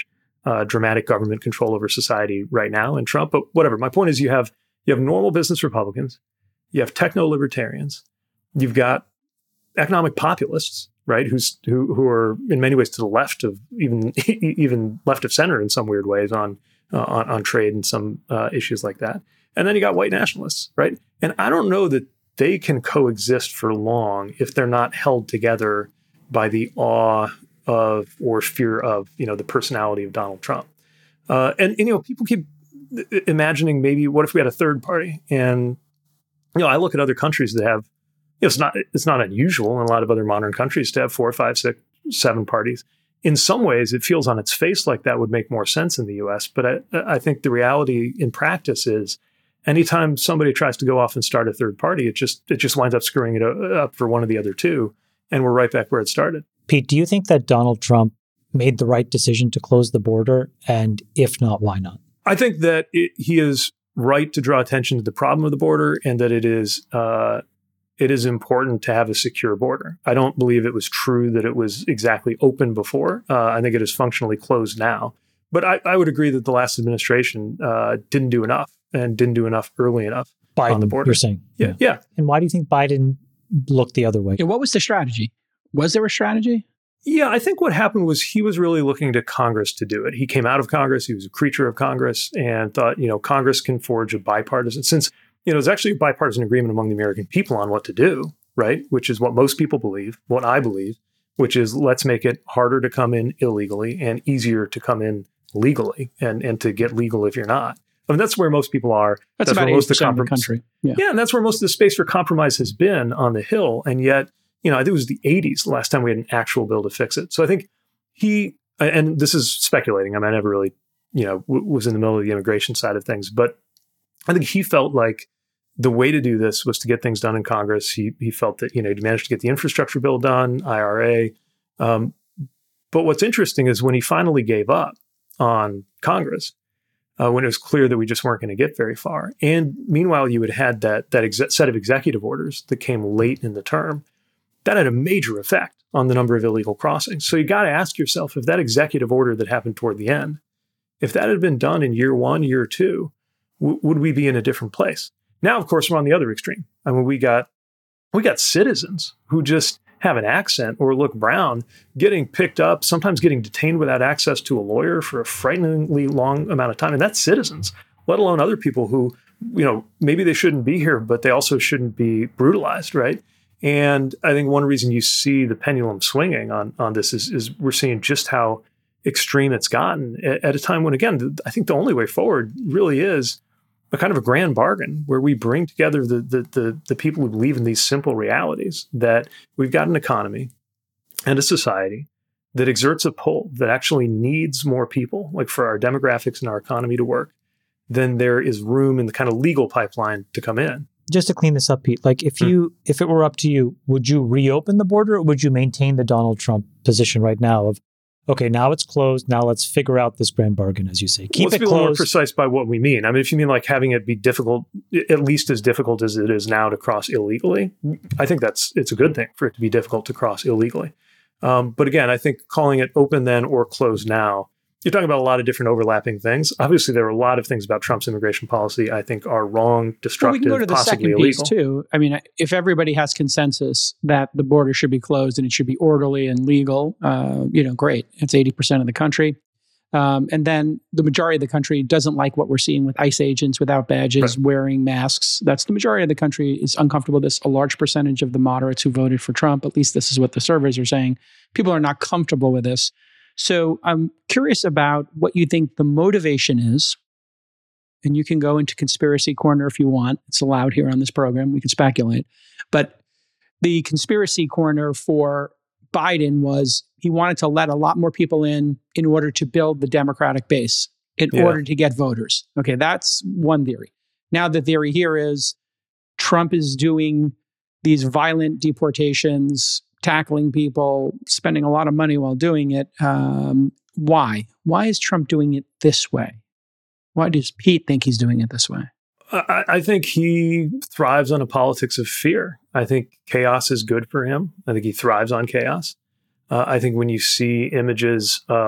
uh, dramatic government control over society right now in Trump. But whatever. My point is, you have you have normal business Republicans, you have techno libertarians, you've got economic populists, right? Who's who who are in many ways to the left of even even left of center in some weird ways on uh, on, on trade and some uh, issues like that. And then you got white nationalists, right? And I don't know that they can coexist for long if they're not held together by the awe of or fear of, you know, the personality of Donald Trump. Uh, and, and, you know, people keep imagining maybe what if we had a third party? And, you know, I look at other countries that have, you know, it's not it's not unusual in a lot of other modern countries to have four, five, six, seven parties. In some ways, it feels on its face like that would make more sense in the U S. But I, I think the reality in practice is anytime somebody tries to go off and start a third party, it just it just winds up screwing it up for one of the other two. And we're right back where it started. Pete, do you think that Donald Trump made the right decision to close the border? And if not, why not? I think that it, he is right to draw attention to the problem of the border and that it is uh, it is important to have a secure border. I don't believe it was true that it was exactly open before. Uh, I think it is functionally closed now. But I, I would agree that the last administration uh, didn't do enough and didn't do enough early enough Biden, on the border. You're saying? Yeah. yeah. Yeah. And why do you think Biden looked the other way? Yeah, what was the strategy? Was there a strategy? Yeah, I think what happened was he was really looking to Congress to do it. He came out of Congress. He was a creature of Congress and thought, you know, Congress can forge a bipartisan, since, you know, there's actually a bipartisan agreement among the American people on what to do, right? Which is what most people believe, what I believe, which is let's make it harder to come in illegally and easier to come in legally and, and to get legal if you're not. I mean, that's where most people are. That's, that's about where most of the, comprom- of the country. Yeah. yeah, and that's where most of the space for compromise has been on the Hill. And yet, you know, I think it was the eighties the last time we had an actual bill to fix it. So I think he, and this is speculating, I mean, I never really, you know, w- was in the middle of the immigration side of things, but I think he felt like the way to do this was to get things done in Congress. He he felt that, you know, he managed to get the infrastructure bill done, I R A. Um, but what's interesting is when he finally gave up on Congress, Uh, when it was clear that we just weren't going to get very far. And meanwhile, you had had that, that exe- set of executive orders that came late in the term. That had a major effect on the number of illegal crossings. So you got to ask yourself, if that executive order that happened toward the end, if that had been done in year one, year two, w- would we be in a different place? Now, of course, we're on the other extreme. I mean, we got we got citizens who just have an accent or look brown, getting picked up, sometimes getting detained without access to a lawyer for a frighteningly long amount of time. And that's citizens, let alone other people who, you know, maybe they shouldn't be here, but they also shouldn't be brutalized, right? And I think one reason you see the pendulum swinging on, on this is, is we're seeing just how extreme it's gotten at, at a time when, again, I think the only way forward really is a kind of a grand bargain where we bring together the, the the the people who believe in these simple realities, that we've got an economy and a society that exerts a pull that actually needs more people, like for our demographics and our economy to work, then there is room in the kind of legal pipeline to come in. Just to clean this up, Pete, like if you hmm. if it were up to you, would you reopen the border or would you maintain the Donald Trump position right now of, okay, now it's closed. Now let's figure out this grand bargain, as you say. Keep let's it be closed. a little more precise by what we mean. I mean, if you mean like having it be difficult, at least as difficult as it is now to cross illegally, I think that's it's a good thing for it to be difficult to cross illegally. Um, but again, I think calling it open then or closed now, you're talking about a lot of different overlapping things. Obviously, there are a lot of things about Trump's immigration policy I think are wrong, destructive, well, we can go to the possibly second illegal. Piece too. I mean, if everybody has consensus that the border should be closed and it should be orderly and legal, uh, you know, great. It's eighty percent of the country. Um, and then the majority of the country doesn't like what we're seeing with ICE agents without badges, right, wearing masks. That's the majority of the country is uncomfortable with this. A large percentage of the moderates who voted for Trump, at least this is what the surveys are saying, people are not comfortable with this. So I'm curious about what you think the motivation is. And you can go into conspiracy corner if you want. It's allowed here on this program. We can speculate. But the conspiracy corner for Biden was he wanted to let a lot more people in in order to build the Democratic base, in yeah. order to get voters. Okay, that's one theory. Now the theory here is Trump is doing these violent deportations, tackling people, spending a lot of money while doing it. Um, why? Why is Trump doing it this way? Why does Pete think he's doing it this way? I, I think he thrives on a politics of fear. I think chaos is good for him. I think he thrives on chaos. Uh, I think when you see images of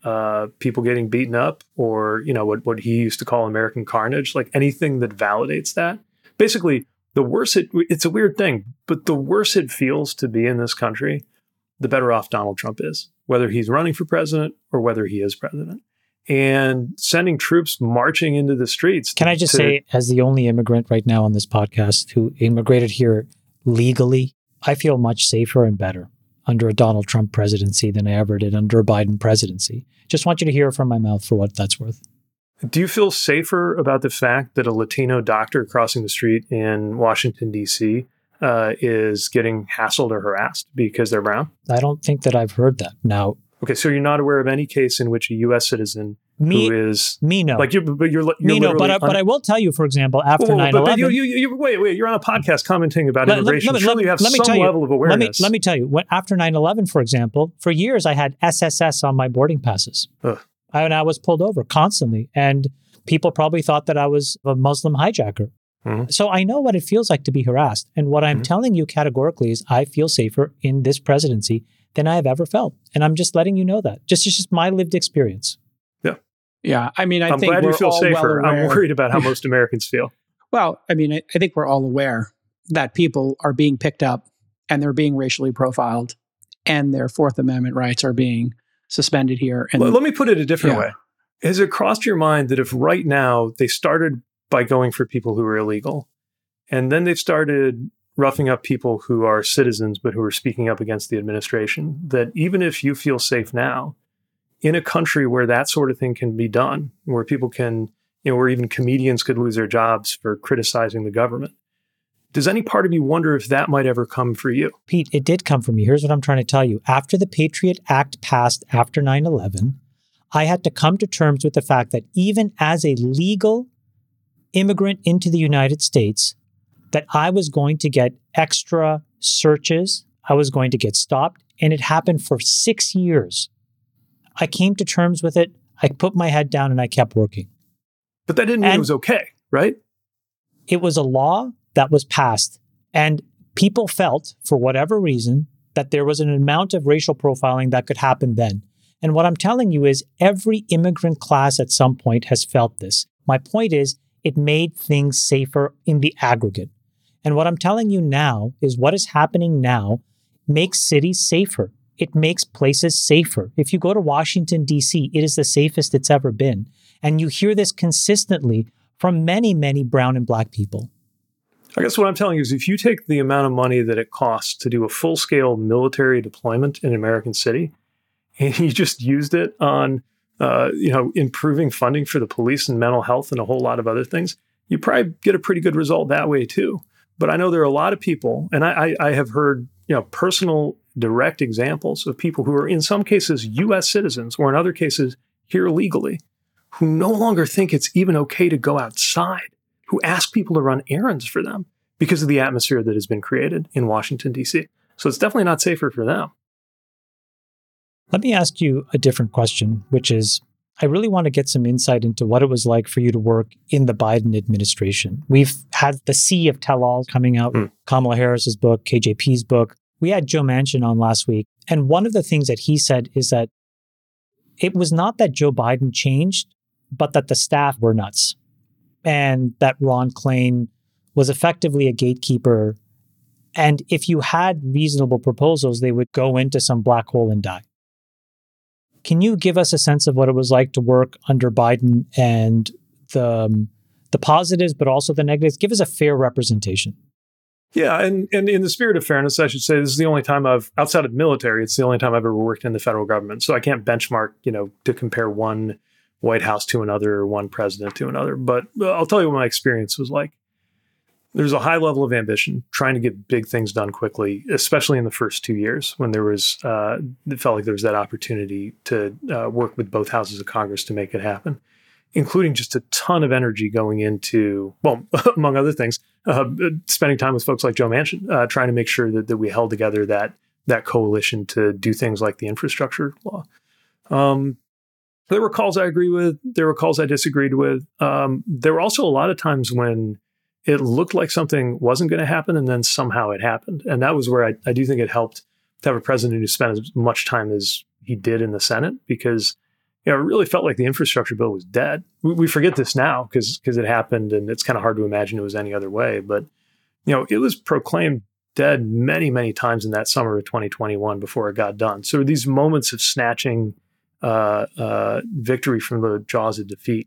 uh, people getting beaten up, or, you know, what, what he used to call American carnage, like anything that validates that. Basically, the worse it, it's a weird thing, but the worse it feels to be in this country, the better off Donald Trump is, whether he's running for president or whether he is president. And sending troops marching into the streets. Can I just to, say, as the only immigrant right now on this podcast who immigrated here legally, I feel much safer and better under a Donald Trump presidency than I ever did under a Biden presidency. Just want you to hear it from my mouth for what that's worth. Do you feel safer about the fact that a Latino doctor crossing the street in Washington, D C uh, is getting hassled or harassed because they're brown? I don't think that I've heard that. Now, okay, so you're not aware of any case in which a U S citizen me, who is me no, like you're, but you're, you're me no, but I, un- but I will tell you, for example, after whoa, whoa, nine but, eleven, but you, you, you, wait, wait, you're on a podcast commenting about let, immigration. Let, let, Surely let, you have let me some tell you, level of awareness. Let me let me tell you. When, after nine eleven, for example, for years I had S S S on my boarding passes, Ugh. I, and I was pulled over constantly, and people probably thought that I was a Muslim hijacker. Mm-hmm. So I know what it feels like to be harassed. And what I'm mm-hmm. telling you categorically is I feel safer in this presidency than I have ever felt. And I'm just letting you know that. Just, it's just my lived experience. Yeah. Yeah. I mean, I I'm think glad we're you feel all safer. well I'm worried about how most Americans feel. Well, I mean, I, I think we're all aware that people are being picked up and they're being racially profiled and their Fourth Amendment rights are being suspended here. And L- let me put it a different yeah. way. Has it crossed your mind that if right now they started by going for people who are illegal, and then they've started roughing up people who are citizens but who are speaking up against the administration, that even if you feel safe now, in a country where that sort of thing can be done, where people can, you know, where even comedians could lose their jobs for criticizing the government, does any part of you wonder if that might ever come for you? Pete, it did come for me. Here's what I'm trying to tell you. After the Patriot Act passed after nine eleven, I had to come to terms with the fact that even as a legal immigrant into the United States, that I was going to get extra searches, I was going to get stopped, and it happened for six years. I came to terms with it, I put my head down, and I kept working. But that didn't mean and it was okay, right? It was a law that was passed, and people felt, for whatever reason, that there was an amount of racial profiling that could happen then. And what I'm telling you is every immigrant class at some point has felt this. My point is, it made things safer in the aggregate. And what I'm telling you now is what is happening now makes cities safer. It makes places safer. If you go to Washington, D C, it is the safest it's ever been. And you hear this consistently from many, many brown and black people. I guess what I'm telling you is if you take the amount of money that it costs to do a full-scale military deployment in an American city, and you just used it on, uh, you know, improving funding for the police and mental health and a whole lot of other things, you probably get a pretty good result that way too. But I know there are a lot of people, and I, I, I have heard, you know, personal direct examples of people who are in some cases U S citizens or in other cases here legally, who no longer think it's even okay to go outside, who ask people to run errands for them because of the atmosphere that has been created in Washington, D C. So it's definitely not safer for them. Let me ask you a different question, which is, I really want to get some insight into what it was like for you to work in the Biden administration. We've had the sea of tell-alls coming out, mm. Kamala Harris's book, K J P's book. We had Joe Manchin on last week. And one of the things that he said is that it was not that Joe Biden changed, but that the staff were nuts. And that Ron Klain was effectively a gatekeeper. And if you had reasonable proposals, they would go into some black hole and die. Can you give us a sense of what it was like to work under Biden and the um, the positives, but also the negatives? Give us a fair representation. Yeah, and, and in the spirit of fairness, I should say this is the only time I've, outside of the military, it's the only time I've ever worked in the federal government. So I can't benchmark, you know, to compare one White House to another or one president to another. But I'll tell you what my experience was like. There's a high level of ambition, trying to get big things done quickly, especially in the first two years when there was, uh, it felt like there was that opportunity to uh, work with both houses of Congress to make it happen, including just a ton of energy going into, well, among other things, uh, spending time with folks like Joe Manchin, uh, trying to make sure that, that we held together that that coalition to do things like the infrastructure law. Um, there were calls I agree with. There were calls I disagreed with. Um, there were also a lot of times when it looked like something wasn't going to happen, and then somehow it happened. And that was where I, I do think it helped to have a president who spent as much time as he did in the Senate, because you know, it really felt like the infrastructure bill was dead. We, we forget this now because because it happened, and it's kind of hard to imagine it was any other way. But you know, it was proclaimed dead many, many times in that summer of twenty twenty-one before it got done. So these moments of snatching uh, uh, victory from the jaws of defeat.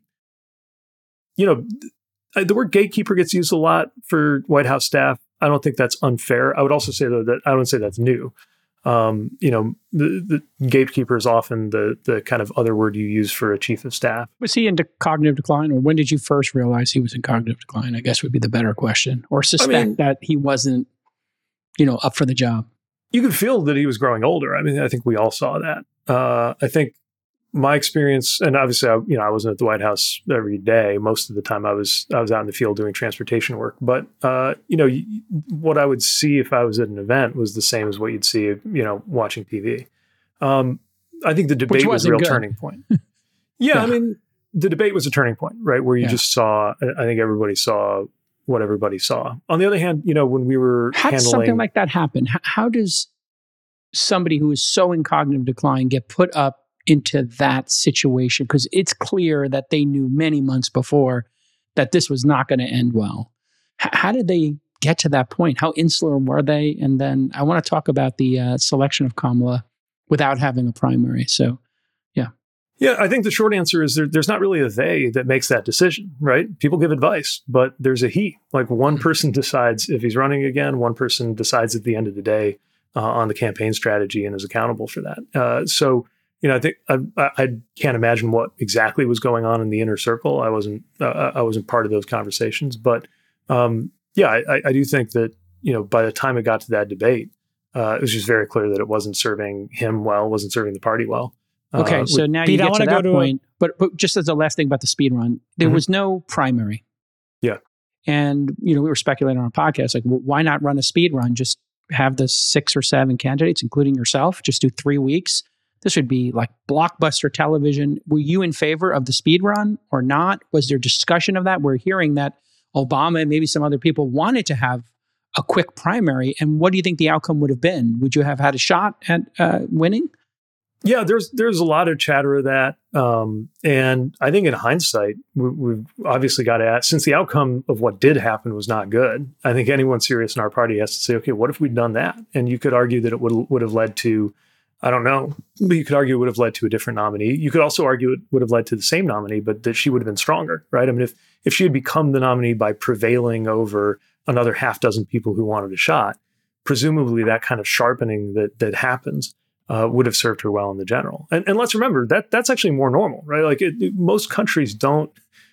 You know, the word gatekeeper gets used a lot for White House staff. I don't think that's unfair. I would also say, though, that I wouldn't say that's new. Um, you know, the, the gatekeeper is often the the kind of other word you use for a chief of staff. Was he into cognitive decline, or when did you first realize he was in cognitive decline? I guess would be the better question. Or suspect I mean, that he wasn't, you know, up for the job. You could feel that he was growing older. I mean, I think we all saw that. Uh, I think my experience, and obviously, I, you know, I wasn't at the White House every day. Most of the time, I was I was out in the field doing transportation work. But uh, you know, what I would see if I was at an event was the same as what you'd see, you know, watching T V. Um, I think the debate was a real good. turning point. yeah, yeah, I mean, the debate was a turning point, right? Where you yeah. just saw. I think everybody saw what everybody saw. On the other hand, you know, when we were how handling does something like that happen? How, how does somebody who is so in cognitive decline get put up into that situation? Because it's clear that they knew many months before that this was not going to end well. H- how did they get to that point? How insular were they? And then I want to talk about the uh, selection of Kamala without having a primary. So, yeah. Yeah, I think the short answer is there, there's not really a they that makes that decision, right? People give advice, but there's a he. Like one person decides if he's running again, one person decides at the end of the day uh, on the campaign strategy and is accountable for that. Uh, so, You know, I think I, I can't imagine what exactly was going on in the inner circle. I wasn't, uh, I wasn't part of those conversations, but um, yeah, I, I do think that you know by the time it got to that debate, uh, it was just very clear that it wasn't serving him well, wasn't serving the party well. Okay, uh, so now Pete, you get to that to point, a, but but just as a last thing about the speed run, there mm-hmm. was no primary. Yeah, and you know we were speculating on a podcast like, well, why not run a speed run? Just have the six or seven candidates, including yourself, just do three weeks. This would be like blockbuster television. Were you in favor of the speed run or not? Was there discussion of that? We're hearing that Obama and maybe some other people wanted to have a quick primary. And what do you think the outcome would have been? Would you have had a shot at uh, winning? Yeah, there's there's a lot of chatter of that. Um, and I think in hindsight, we, we've obviously got to ask, since the outcome of what did happen was not good, I think anyone serious in our party has to say, okay, what if we'd done that? And you could argue that it would would have led to, I don't know, but you could argue it would have led to a different nominee. You could also argue it would have led to the same nominee, but that she would have been stronger, right? I mean, if if she had become the nominee by prevailing over another half dozen people who wanted a shot, presumably that kind of sharpening that that happens uh, would have served her well in the general. And, and let's remember that that's actually more normal, right? Like it, it, most countries don't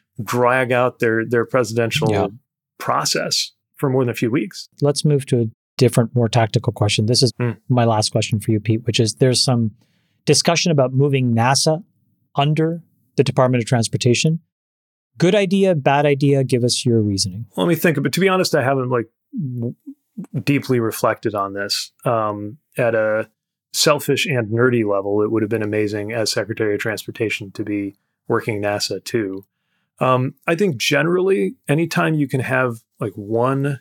drag out their their presidential yeah. process for more than a few weeks. Let's move to a different, more tactical question. This is mm. my last question for you, Pete, which is there's some discussion about moving NASA under the Department of Transportation. Good idea, bad idea? Give us your reasoning. Let me think. But to be honest, I haven't like w- deeply reflected on this. Um, at a selfish and nerdy level, it would have been amazing as Secretary of Transportation to be working NASA too. Um, I think generally, anytime you can have like one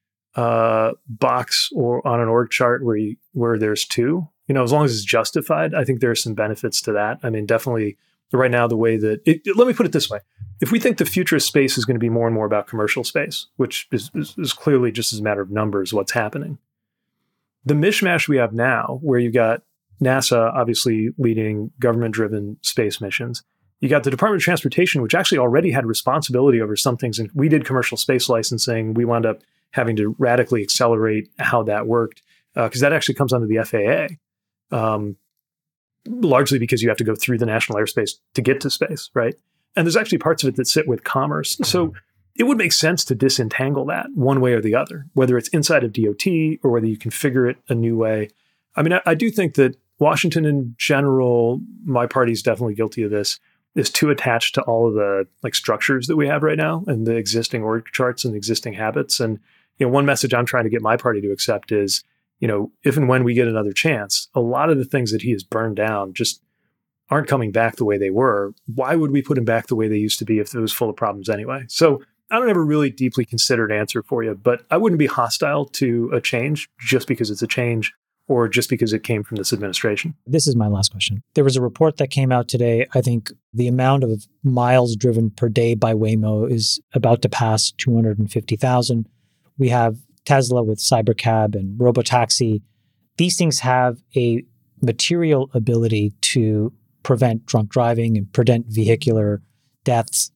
uh, box or on an org chart where you, where there's two, you know, as long as it's justified, I think there are some benefits to that. I mean, definitely right now, the way that it, it, let me put it this way. If we think the future of space is going to be more and more about commercial space, which is, is, is clearly just as a matter of numbers, what's happening, the mishmash we have now, where you've got NASA obviously leading government-driven space missions, you got the Department of Transportation, which actually already had responsibility over some things. And we did commercial space licensing. We wound up having to radically accelerate how that worked because uh, that actually comes under the F A A, um, largely because you have to go through the national airspace to get to space, right? And there's actually parts of it that sit with commerce. So it would make sense to disentangle that one way or the other, whether it's inside of D O T or whether you configure it a new way. I mean, I, I do think that Washington in general, my party is definitely guilty of this, is too attached to all of the like structures that we have right now and the existing org charts and the existing habits. And, you know, one message I'm trying to get my party to accept is, you know, if and when we get another chance, a lot of the things that he has burned down just aren't coming back the way they were. Why would we put them back the way they used to be if it was full of problems anyway? So I don't have a really deeply considered answer for you, but I wouldn't be hostile to a change just because it's a change or just because it came from this administration. This is my last question. There was a report that came out today. I think the amount of miles driven per day by Waymo is about to pass two hundred fifty thousand. We have Tesla with Cybercab and Robotaxi. These things have a material ability to prevent drunk driving and prevent vehicular deaths.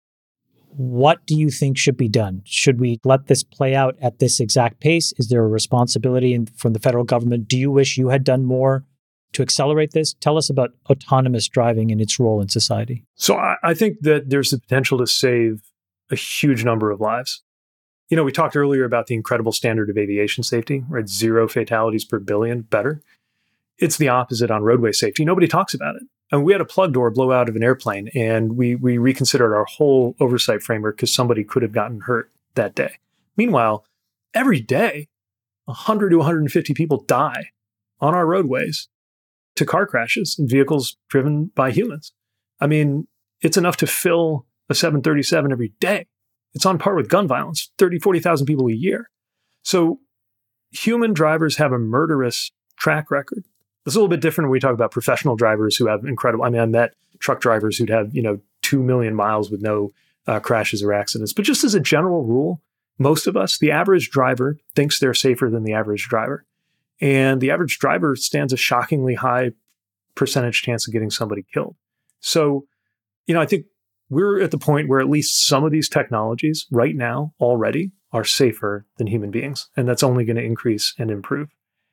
What do you think should be done? Should we let this play out at this exact pace? Is there a responsibility in, from the federal government? Do you wish you had done more to accelerate this? Tell us about autonomous driving and its role in society. So I, I think that there's the potential to save a huge number of lives. You know, we talked earlier about the incredible standard of aviation safety, right? Zero fatalities per billion, better. It's the opposite on roadway safety. Nobody talks about it. And we had a plug door blow out of an airplane, and we we reconsidered our whole oversight framework because somebody could have gotten hurt that day. Meanwhile, every day, one hundred to one hundred fifty people die on our roadways to car crashes and vehicles driven by humans. I mean, it's enough to fill a seven thirty-seven every day. It's on par with gun violence, thirty, forty thousand people a year. So human drivers have a murderous track record. It's a little bit different when we talk about professional drivers who have incredible, I mean, I met truck drivers who'd have, you know, two million miles with no uh, crashes or accidents. But just as a general rule, most of us, the average driver thinks they're safer than the average driver. And the average driver stands a shockingly high percentage chance of getting somebody killed. So, you know, I think we're at the point where at least some of these technologies right now already are safer than human beings. And that's only going to increase and improve.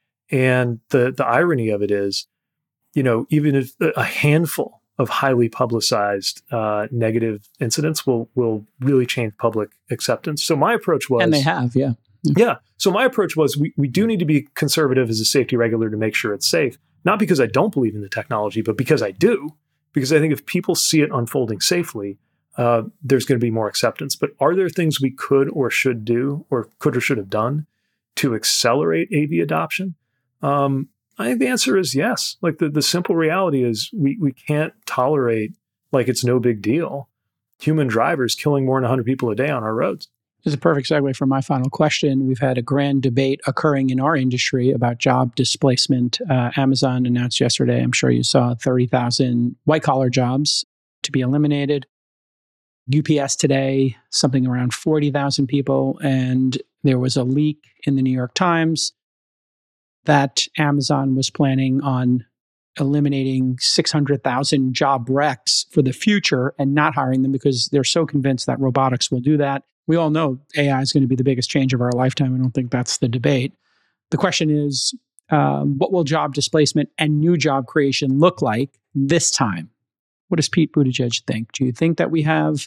And the the irony of it is, you know, even if a handful of highly publicized uh, negative incidents will will really change public acceptance. So my approach was, and they have, yeah, yeah. So my approach was, we we do need to be conservative as a safety regulator to make sure it's safe. Not because I don't believe in the technology, but because I do. Because I think if people see it unfolding safely, uh, there's going to be more acceptance. But are there things we could or should do, or could or should have done, to accelerate A V adoption? Um, I think the answer is yes. Like the, the simple reality is we, we can't tolerate, like it's no big deal, human drivers killing more than one hundred people a day on our roads. This is a perfect segue for my final question. We've had a grand debate occurring in our industry about job displacement. Uh, Amazon announced yesterday, I'm sure you saw, thirty thousand white-collar jobs to be eliminated. U P S today, something around forty thousand people. And there was a leak in the New York Times that Amazon was planning on eliminating six hundred thousand job recs for the future and not hiring them because they're so convinced that robotics will do that. We all know A I is going to be the biggest change of our lifetime. I don't think that's the debate. The question is, um, what will job displacement and new job creation look like this time? What does Pete Buttigieg think? Do you think that we have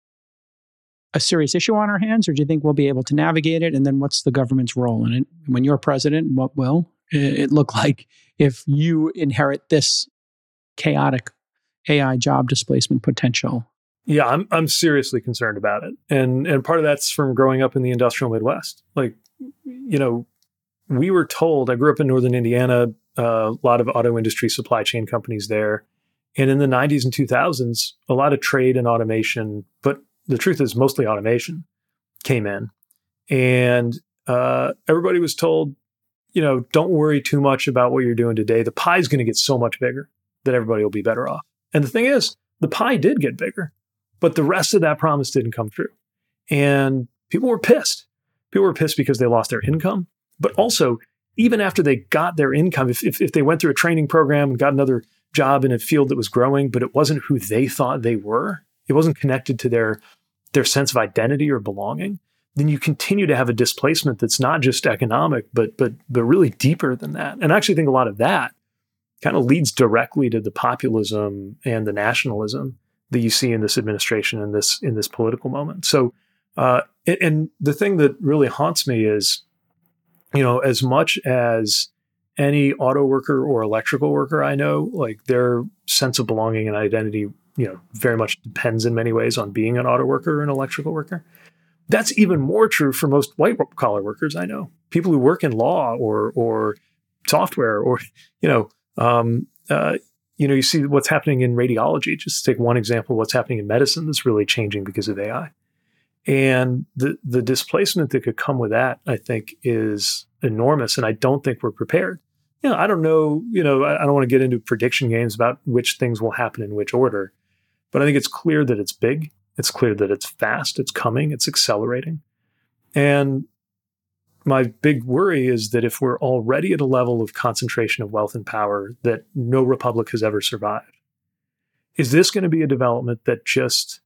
a serious issue on our hands, or do you think we'll be able to navigate it? And then what's the government's role in it? When you're president, what will it look like if you inherit this chaotic A I job displacement potential? Yeah, I'm I'm seriously concerned about it. And and part of that's from growing up in the industrial Midwest. Like, you know, we were told, I grew up in Northern Indiana, uh, a lot of auto industry supply chain companies there. And in the nineties and two thousands, a lot of trade and automation, but the truth is mostly automation, came in. And uh, everybody was told, you know, don't worry too much about what you're doing today. The pie's going to get so much bigger that everybody will be better off. And the thing is, the pie did get bigger, but the rest of that promise didn't come true. And people were pissed. People were pissed because they lost their income. But also, even after they got their income, if, if, if they went through a training program and got another job in a field that was growing, but it wasn't who they thought they were, it wasn't connected to their, their sense of identity or belonging, then you continue to have a displacement that's not just economic, but but but really deeper than that. And I actually think a lot of that kind of leads directly to the populism and the nationalism that you see in this administration and this in this political moment. So, uh, and, and the thing that really haunts me is, you know, as much as any auto worker or electrical worker I know, like their sense of belonging and identity, you know, very much depends in many ways on being an auto worker or an electrical worker. That's even more true for most white collar workers I know. People who work in law or or software or, you know, um, uh, you know, you see what's happening in radiology. Just to take one example, what's happening in medicine that's really changing because of A I. And the the displacement that could come with that, I think, is enormous. And I don't think we're prepared. you know, I don't know, you know, I, I don't want to get into prediction games about which things will happen in which order, but I think it's clear that it's big. It's clear that it's fast. It's coming. It's accelerating. And my big worry is that if we're already at a level of concentration of wealth and power that no republic has ever survived, is this going to be a development that just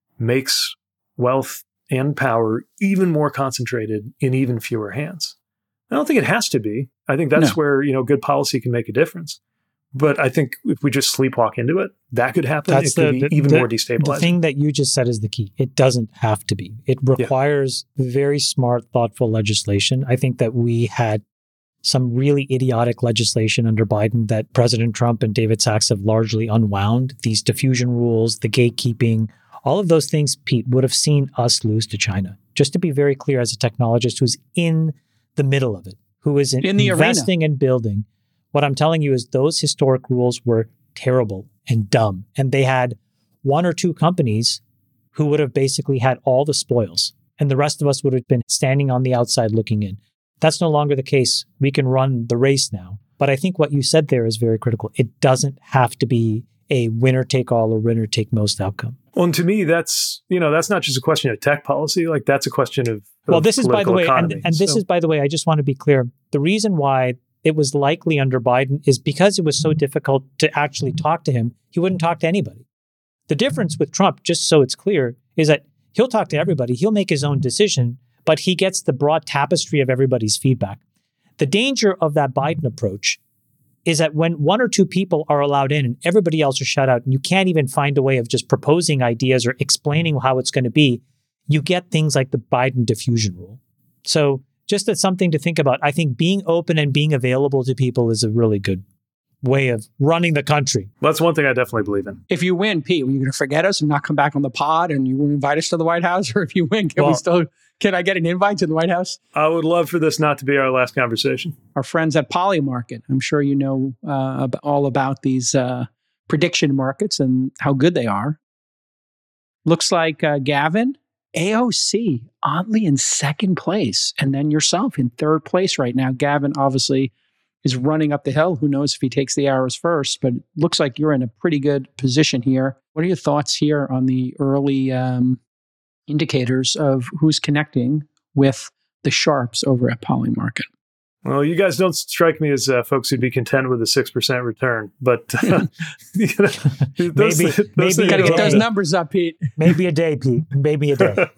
makes wealth and power even more concentrated in even fewer hands? I don't think it has to be. I think that's No. where, you know, good policy can make a difference. But I think if we just sleepwalk into it, that could happen. That's it could the, be the- even the- more destabilizing. The thing that you just said is the key. It doesn't have to be. It requires very smart, thoughtful legislation. I think that we had some really idiotic legislation under Biden that President Trump and David Sachs have largely unwound. These diffusion rules, the gatekeeping, all of those things, Pete, would have seen us lose to China. Just to be very clear, as a technologist who's in the middle of it, who is in, In the investing and building, what I'm telling you is those historic rules were terrible and dumb. And they had one or two companies who would have basically had all the spoils. And the rest of us would have been standing on the outside looking in. That's no longer the case. We can run the race now. But I think what you said there is very critical. It doesn't have to be a winner take all or winner take most outcome. Well, and to me, that's, you know, that's not just a question of tech policy. Like, that's a question of, of Well, this is, by the political way, and, economy. and this So- is, by the way, I just want to be clear. The reason why it was likely under Biden is because it was so difficult to actually talk to him. He wouldn't talk to anybody. The difference with Trump, just so it's clear, is that he'll talk to everybody. He'll make his own decision, but he gets the broad tapestry of everybody's feedback. The danger of that Biden approach is that when one or two people are allowed in and everybody else is shut out, and you can't even find a way of just proposing ideas or explaining how it's going to be, you get things like the Biden diffusion rule. So just as something to think about, I think being open and being available to people is a really good way of running the country. That's one thing I definitely believe in. If you win, Pete, are you going to forget us and not come back on the pod and you won't invite us to the White House? Or if you win, can we Well- still, can I get an invite to the White House? I would love for this not to be our last conversation. Our friends at Polymarket, I'm sure you know uh, ab- all about these uh, prediction markets and how good they are. Looks like uh, Gavin, A O C, oddly in second place, and then yourself in third place right now. Gavin obviously is running up the hill. Who knows if he takes the arrows first, but it looks like you're in a pretty good position here. What are your thoughts here on the early um, indicators of who's connecting with the sharps over at Polymarket? Well, you guys don't strike me as uh, folks who'd be content with a six percent return, but uh, you know, those, Maybe- those maybe things Got to are get those all- numbers up, Pete. Maybe a day, Pete. Maybe a day.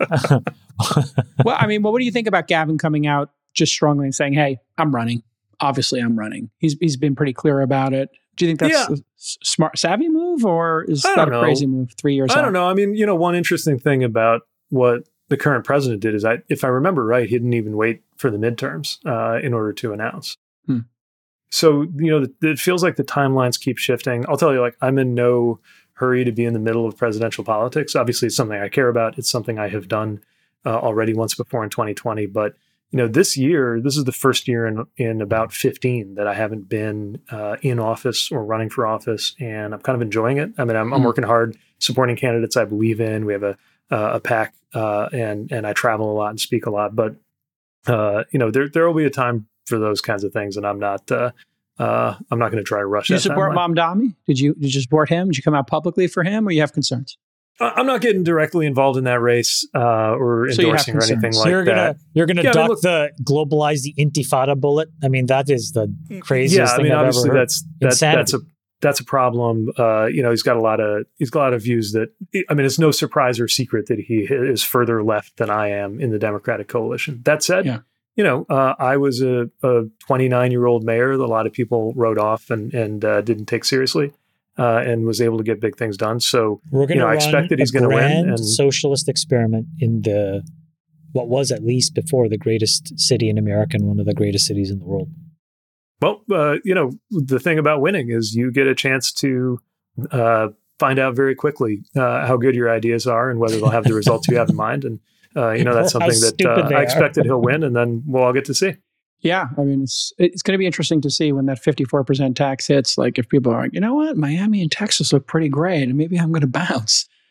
Well, I mean, well, what do you think about Gavin coming out just strongly and saying, "Hey, I'm running. Obviously, I'm running." He's he's been pretty clear about it. Do you think that's Yeah. a s- smart, savvy move, or is I that don't a know. crazy move? Three years. I out? don't know. I mean, you know, one interesting thing about what the current president did is, I, if I remember right, he didn't even wait for the midterms uh, in order to announce. Hmm. So, you know, it feels like the timelines keep shifting. I'll tell you, like, I'm in no hurry to be in the middle of presidential politics. Obviously, it's something I care about. It's something I have done uh, already once before in twenty twenty. But, you know, this year, this is the first year in, in about fifteen that I haven't been uh, in office or running for office. And I'm kind of enjoying it. I mean, I'm, I'm Hmm. working hard supporting candidates I believe in. We have a, uh, a PAC uh, and, and I travel a lot and speak a lot. But, uh, you know, there there will be a time for those kinds of things. And I'm not uh, uh, I'm not going to try to rush Do you that support timeline. Mamdani? Did you did you support him? Did you come out publicly for him, or you have concerns? I- I'm not getting directly involved in that race uh, or So you have endorsing or anything concerns. like you're that. gonna you're gonna Yeah, I mean, duck look- the globalize the Intifada bullet. I mean, that is the craziest yeah, I thing mean, I've obviously ever heard. that's that, Insanity. that's a that's a problem. Uh, you know, he's got a lot of he's got a lot of views that. I mean, it's no surprise or secret that he is further left than I am in the Democratic coalition. That said, Yeah. you know, uh, I was a twenty-nine year old mayor that a lot of people wrote off and and uh, didn't take seriously, uh, and was able to get big things done. So We're going you know, to I run expect that he's a gonna win, grand and- socialist experiment in the what was at least before the greatest city in America and one of the greatest cities in the world. Well, uh, you know, the thing about winning is you get a chance to uh, find out very quickly uh, how good your ideas are and whether they'll have the results you have in mind. And, uh, you know, that's How something that stupid uh, they I are. expect that he'll win, and then we'll all get to see. Yeah, I mean, it's it's going to be interesting to see when that fifty-four percent tax hits. Like, if people are like, you know what, Miami and Texas look pretty great, and maybe I'm going to bounce.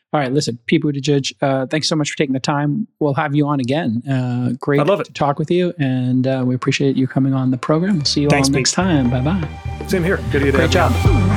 All right, listen, Pete Buttigieg, uh, thanks so much for taking the time. We'll have you on again. Uh, great I love it. to talk with you, and uh, we appreciate you coming on the program. We'll see you Thanks, all Pete. next time. Bye-bye. Same here. Good to Great job.